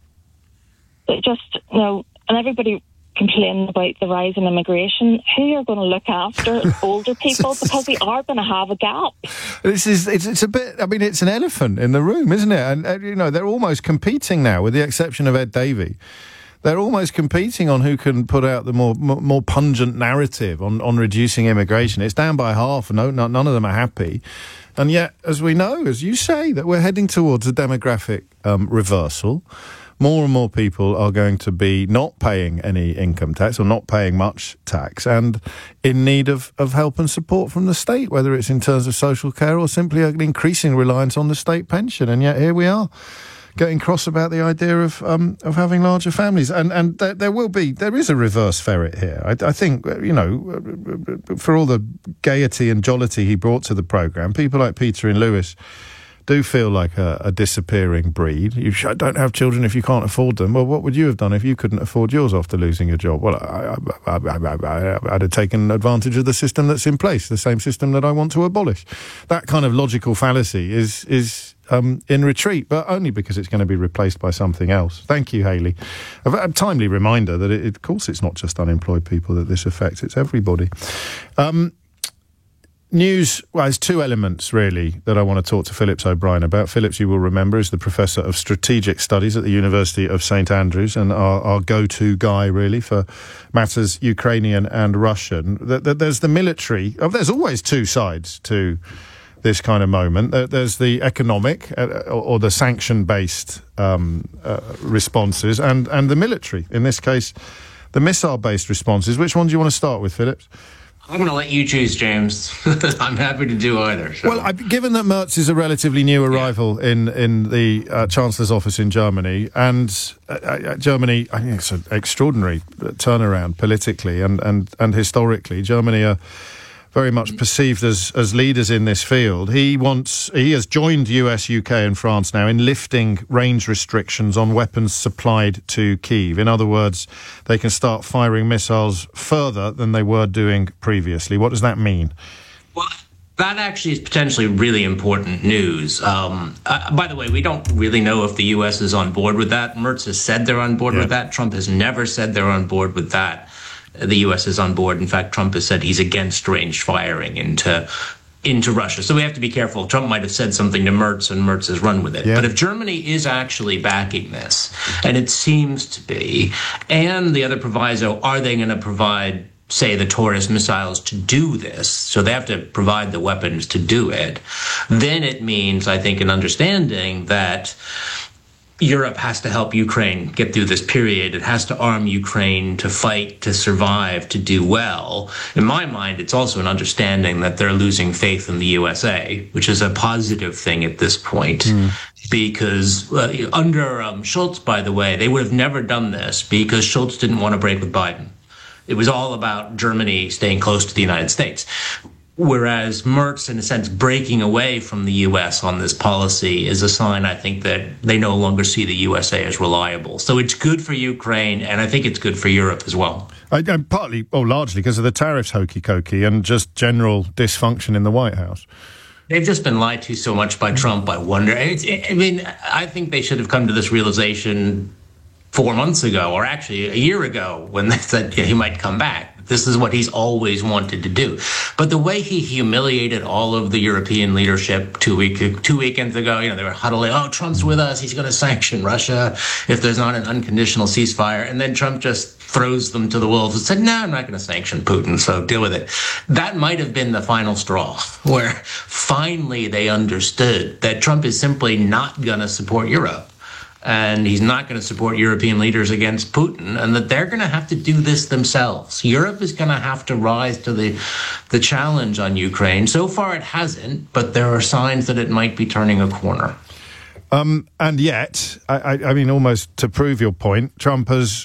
But and everybody complaining about the rise in immigration. Who are going to look after older people because we are going to have a gap? It's a bit. I mean, it's an elephant in the room, isn't it? And they're almost competing now, with the exception of Ed Davey. They're almost competing on who can put out the more pungent narrative on reducing immigration. It's down by half. None of them are happy. And yet, as we know, as you say, that we're heading towards a demographic reversal. More and more people are going to be not paying any income tax or not paying much tax and in need of help and support from the state, whether it's in terms of social care or simply an increasing reliance on the state pension. And yet here we are, getting cross about the idea of having larger families. And there is a reverse ferret here. I think, for all the gaiety and jollity he brought to the programme, people like Peter and Lewis do feel like a disappearing breed. You don't have children if you can't afford them. Well, what would you have done if you couldn't afford yours after losing your job? Well, I'd have taken advantage of the system that's in place, the same system that I want to abolish. That kind of logical fallacy is in retreat, but only because it's going to be replaced by something else. Thank you, Hayley. A timely reminder that, of course, it's not just unemployed people that this affects, it's everybody. News, there's two elements, really, that I want to talk to Phillips O'Brien about. Phillips, you will remember, is the Professor of Strategic Studies at the University of St Andrews and our go-to guy, really, for matters Ukrainian and Russian. There's the military. There's always two sides to this kind of moment. There's the economic or the sanction-based responses and the military. In this case, the missile-based responses. Which one do you want to start with, Phillips? I'm going to let you choose, James. I'm happy to do either. So. Well, given that Merz is a relatively new arrival in the Chancellor's office in Germany, and Germany, I think it's an extraordinary turnaround politically and historically. Germany are very much perceived as leaders in this field. He has joined US, UK and France now in lifting range restrictions on weapons supplied to Kyiv. In other words, they can start firing missiles further than they were doing previously. What does that mean? Well, that actually is potentially really important news. By the way, we don't really know if the US is on board with that. Merz has said they're on board with that. Trump has never said they're on board with that. The U.S. is on board. In fact, Trump has said he's against ranged firing into into Russia. So we have to be careful. Trump might have said something to Merz and Merz has run with it. Yeah. But if Germany is actually backing this, and it seems to be, and the other proviso, are they going to provide, say, the Taurus missiles to do this? So they have to provide the weapons to do it. Then it means, I think, an understanding that Europe has to help Ukraine get through this period. It has to arm Ukraine to fight, to survive, to do well. In my mind, it's also an understanding that they're losing faith in the USA, which is a positive thing at this point. Because under Schultz, by the way, they would have never done this because Schultz didn't want to break with Biden. It was all about Germany staying close to the United States. Whereas Merz, in a sense, breaking away from the U.S. on this policy is a sign, I think, that they no longer see the USA as reliable. So it's good for Ukraine, and I think it's good for Europe as well. Partly, or largely, because of the tariffs hokey-cokey and just general dysfunction in the White House. They've just been lied to so much by Trump, I wonder. I think they should have come to this realization 4 months ago, or actually a year ago, when they said he might come back. This is what he's always wanted to do. But the way he humiliated all of the European leadership 2 weekends ago, they were huddling, oh, Trump's with us, he's going to sanction Russia if there's not an unconditional ceasefire. And then Trump just throws them to the wolves and said, no, I'm not going to sanction Putin, so deal with it. That might have been the final straw, where finally they understood that Trump is simply not going to support Europe. And he's not going to support European leaders against Putin, and that they're going to have to do this themselves. Europe is going to have to rise to the challenge on Ukraine. So far it hasn't, but there are signs that it might be turning a corner. And yet, I mean, almost to prove your point, Trump has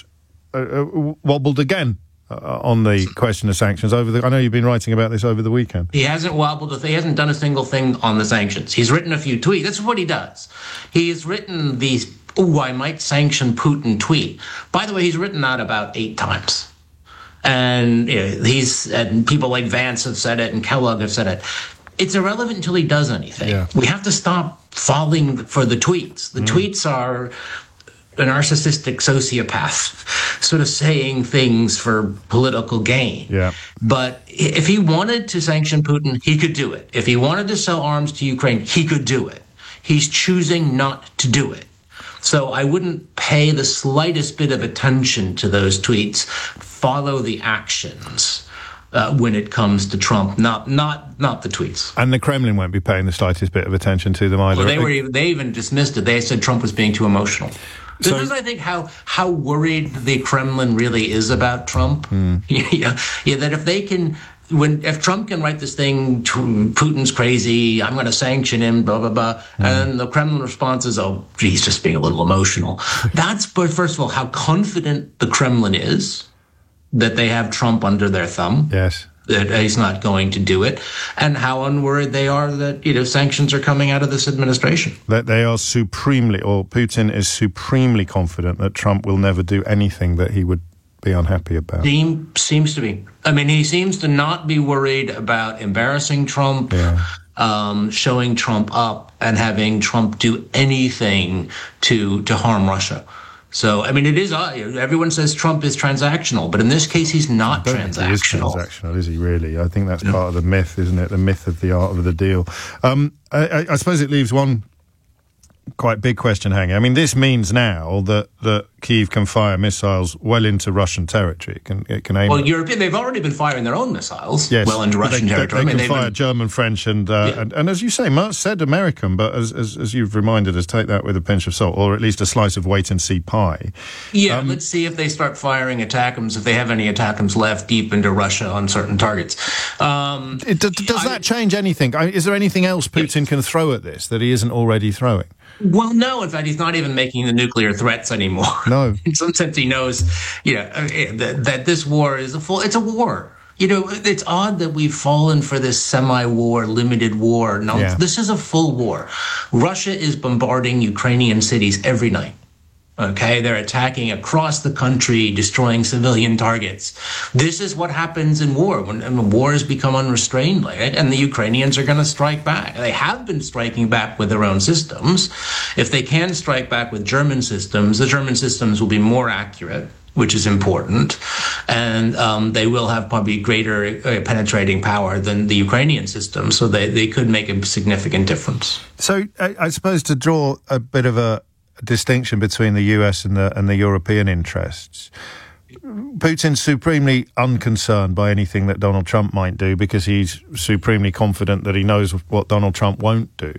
wobbled again on the question of sanctions. I know you've been writing about this over the weekend. He hasn't wobbled. He hasn't done a single thing on the sanctions. He's written a few tweets. That's what he does. He's written these, I might sanction Putin tweet. By the way, he's written that about 8 times. And and people like Vance have said it and Kellogg have said it. It's irrelevant until he does anything. Yeah. We have to stop falling for the tweets. The tweets are a narcissistic sociopath sort of saying things for political gain. Yeah. But if he wanted to sanction Putin, he could do it. If he wanted to sell arms to Ukraine, he could do it. He's choosing not to do it. So I wouldn't pay the slightest bit of attention to those tweets. Follow the actions when it comes to Trump, not the tweets. And the Kremlin won't be paying the slightest bit of attention to them either. Well, they even dismissed it. They said Trump was being too emotional. This is, I think, how worried the Kremlin really is about Trump. That if they can, if Trump can write this thing, Putin's crazy, I'm going to sanction him, blah, blah, blah, and the Kremlin response is, oh, he's just being a little emotional. That's, first of all, how confident the Kremlin is that they have Trump under their thumb. Yes. That he's not going to do it, and how unworried they are that sanctions are coming out of this administration. That they are Putin is supremely confident that Trump will never do anything that he would be unhappy about. Seems to be. I mean, he seems to not be worried about embarrassing Trump, showing Trump up, and having Trump do anything to harm Russia. So, I mean, it is, everyone says Trump is transactional, but in this case, he's not transactional. He is transactional, is he really? I think that's part of the myth, isn't it? The myth of the art of the deal. I suppose it leaves one quite big question hanging. I mean, this means now that Kyiv can fire missiles well into Russian territory. It can aim. Well, they've already been firing their own missiles well into Russian territory. They can fire German, French, and as you say, Merz said American, but as you've reminded us, take that with a pinch of salt, or at least a slice of wait-and-see pie. Yeah, let's see if they start firing ATACMS, if they have any ATACMS left deep into Russia on certain targets. Does that change anything? Is there anything else Putin can throw at this that he isn't already throwing? Well, no. In fact, he's not even making the nuclear threats anymore. No. In some sense, he knows, that this war is it's a war. It's odd that we've fallen for this semi-war, limited war. No, This is a full war. Russia is bombarding Ukrainian cities every night. Okay, they're attacking across the country, destroying civilian targets. This is what happens in war when wars become unrestrained, and the Ukrainians are going to strike back. They have been striking back with their own systems. If they can strike back with German systems, the German systems will be more accurate. which is important, and they will have probably greater penetrating power than the Ukrainian system, so they could make a significant difference. So I suppose to draw a bit of a distinction between the US and the European interests, Putin's supremely unconcerned by anything that Donald Trump might do because he's supremely confident that he knows what Donald Trump won't do.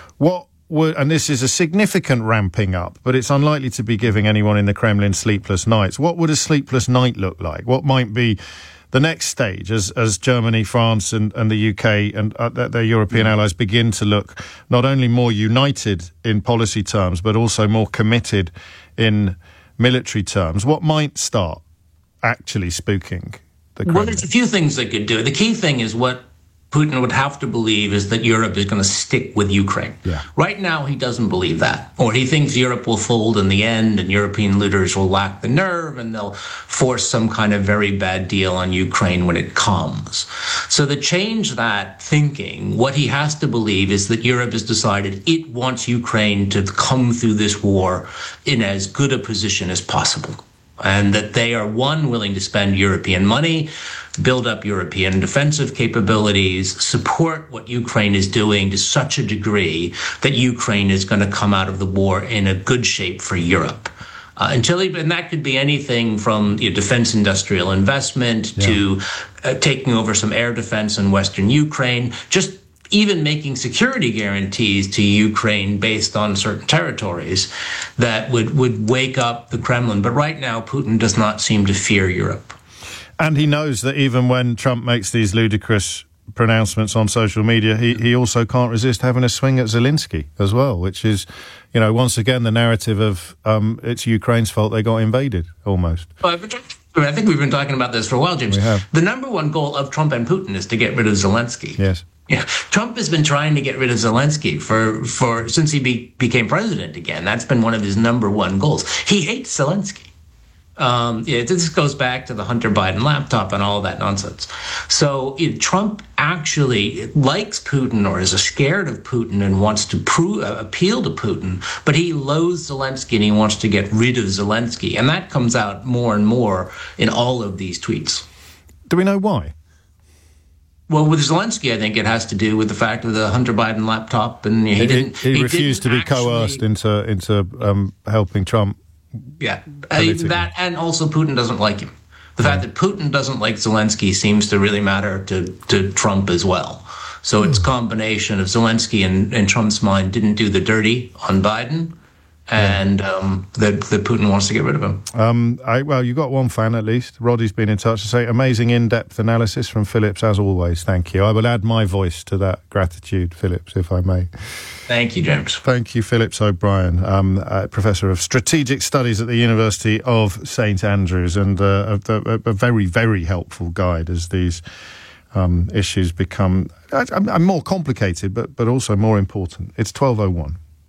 And this is a significant ramping up, but it's unlikely to be giving anyone in the Kremlin sleepless nights. What would a sleepless night look like? What might be the next stage as Germany, France and the UK and their European allies begin to look not only more united in policy terms, but also more committed in military terms? What might start actually spooking the Kremlin? Well, there's a few things they could do. The key thing is what Putin would have to believe is that Europe is going to stick with Ukraine. Yeah. Right now, he doesn't believe that. Or he thinks Europe will fold in the end and European leaders will lack the nerve and they'll force some kind of very bad deal on Ukraine when it comes. So to change that thinking, what he has to believe is that Europe has decided it wants Ukraine to come through this war in as good a position as possible. And that they are, one, willing to spend European money, build up European defensive capabilities, support what Ukraine is doing to such a degree that Ukraine is going to come out of the war in a good shape for Europe. And that could be anything from defense industrial investment to taking over some air defense in Western Ukraine, just even making security guarantees to Ukraine based on certain territories that would wake up the Kremlin. But right now, Putin does not seem to fear Europe. And he knows that even when Trump makes these ludicrous pronouncements on social media, he also can't resist having a swing at Zelensky as well, which is, once again, the narrative of it's Ukraine's fault they got invaded, almost. I think we've been talking about this for a while, James. We have. The number one goal of Trump and Putin is to get rid of Zelensky. Yes. Yeah, Trump has been trying to get rid of Zelensky for since he became president again. That's been one of his number one goals. He hates Zelensky. This goes back to the Hunter Biden laptop and all of that nonsense. So Trump actually likes Putin or is scared of Putin and wants to appeal to Putin, but he loathes Zelensky and he wants to get rid of Zelensky. And that comes out more and more in all of these tweets. Do we know why? Well, with Zelensky, I think it has to do with the fact of the Hunter Biden laptop, and he refused to be coerced into helping Trump. Yeah, that, and also Putin doesn't like him. The fact that Putin doesn't like Zelensky seems to really matter to Trump as well. So it's a combination of Zelensky in Trump's mind didn't do the dirty on Biden, and that Putin wants to get rid of him. Well, you got one fan at least. Roddy's been in touch to say, amazing in-depth analysis from Phillips, as always. Thank you. I will add my voice to that gratitude, Phillips, if I may. Thank you, James. Thank you, Phillips O'Brien, Professor of Strategic Studies at the University of St Andrews, and a very, very helpful guide as these issues become more complicated, but also more important. It's 12:01.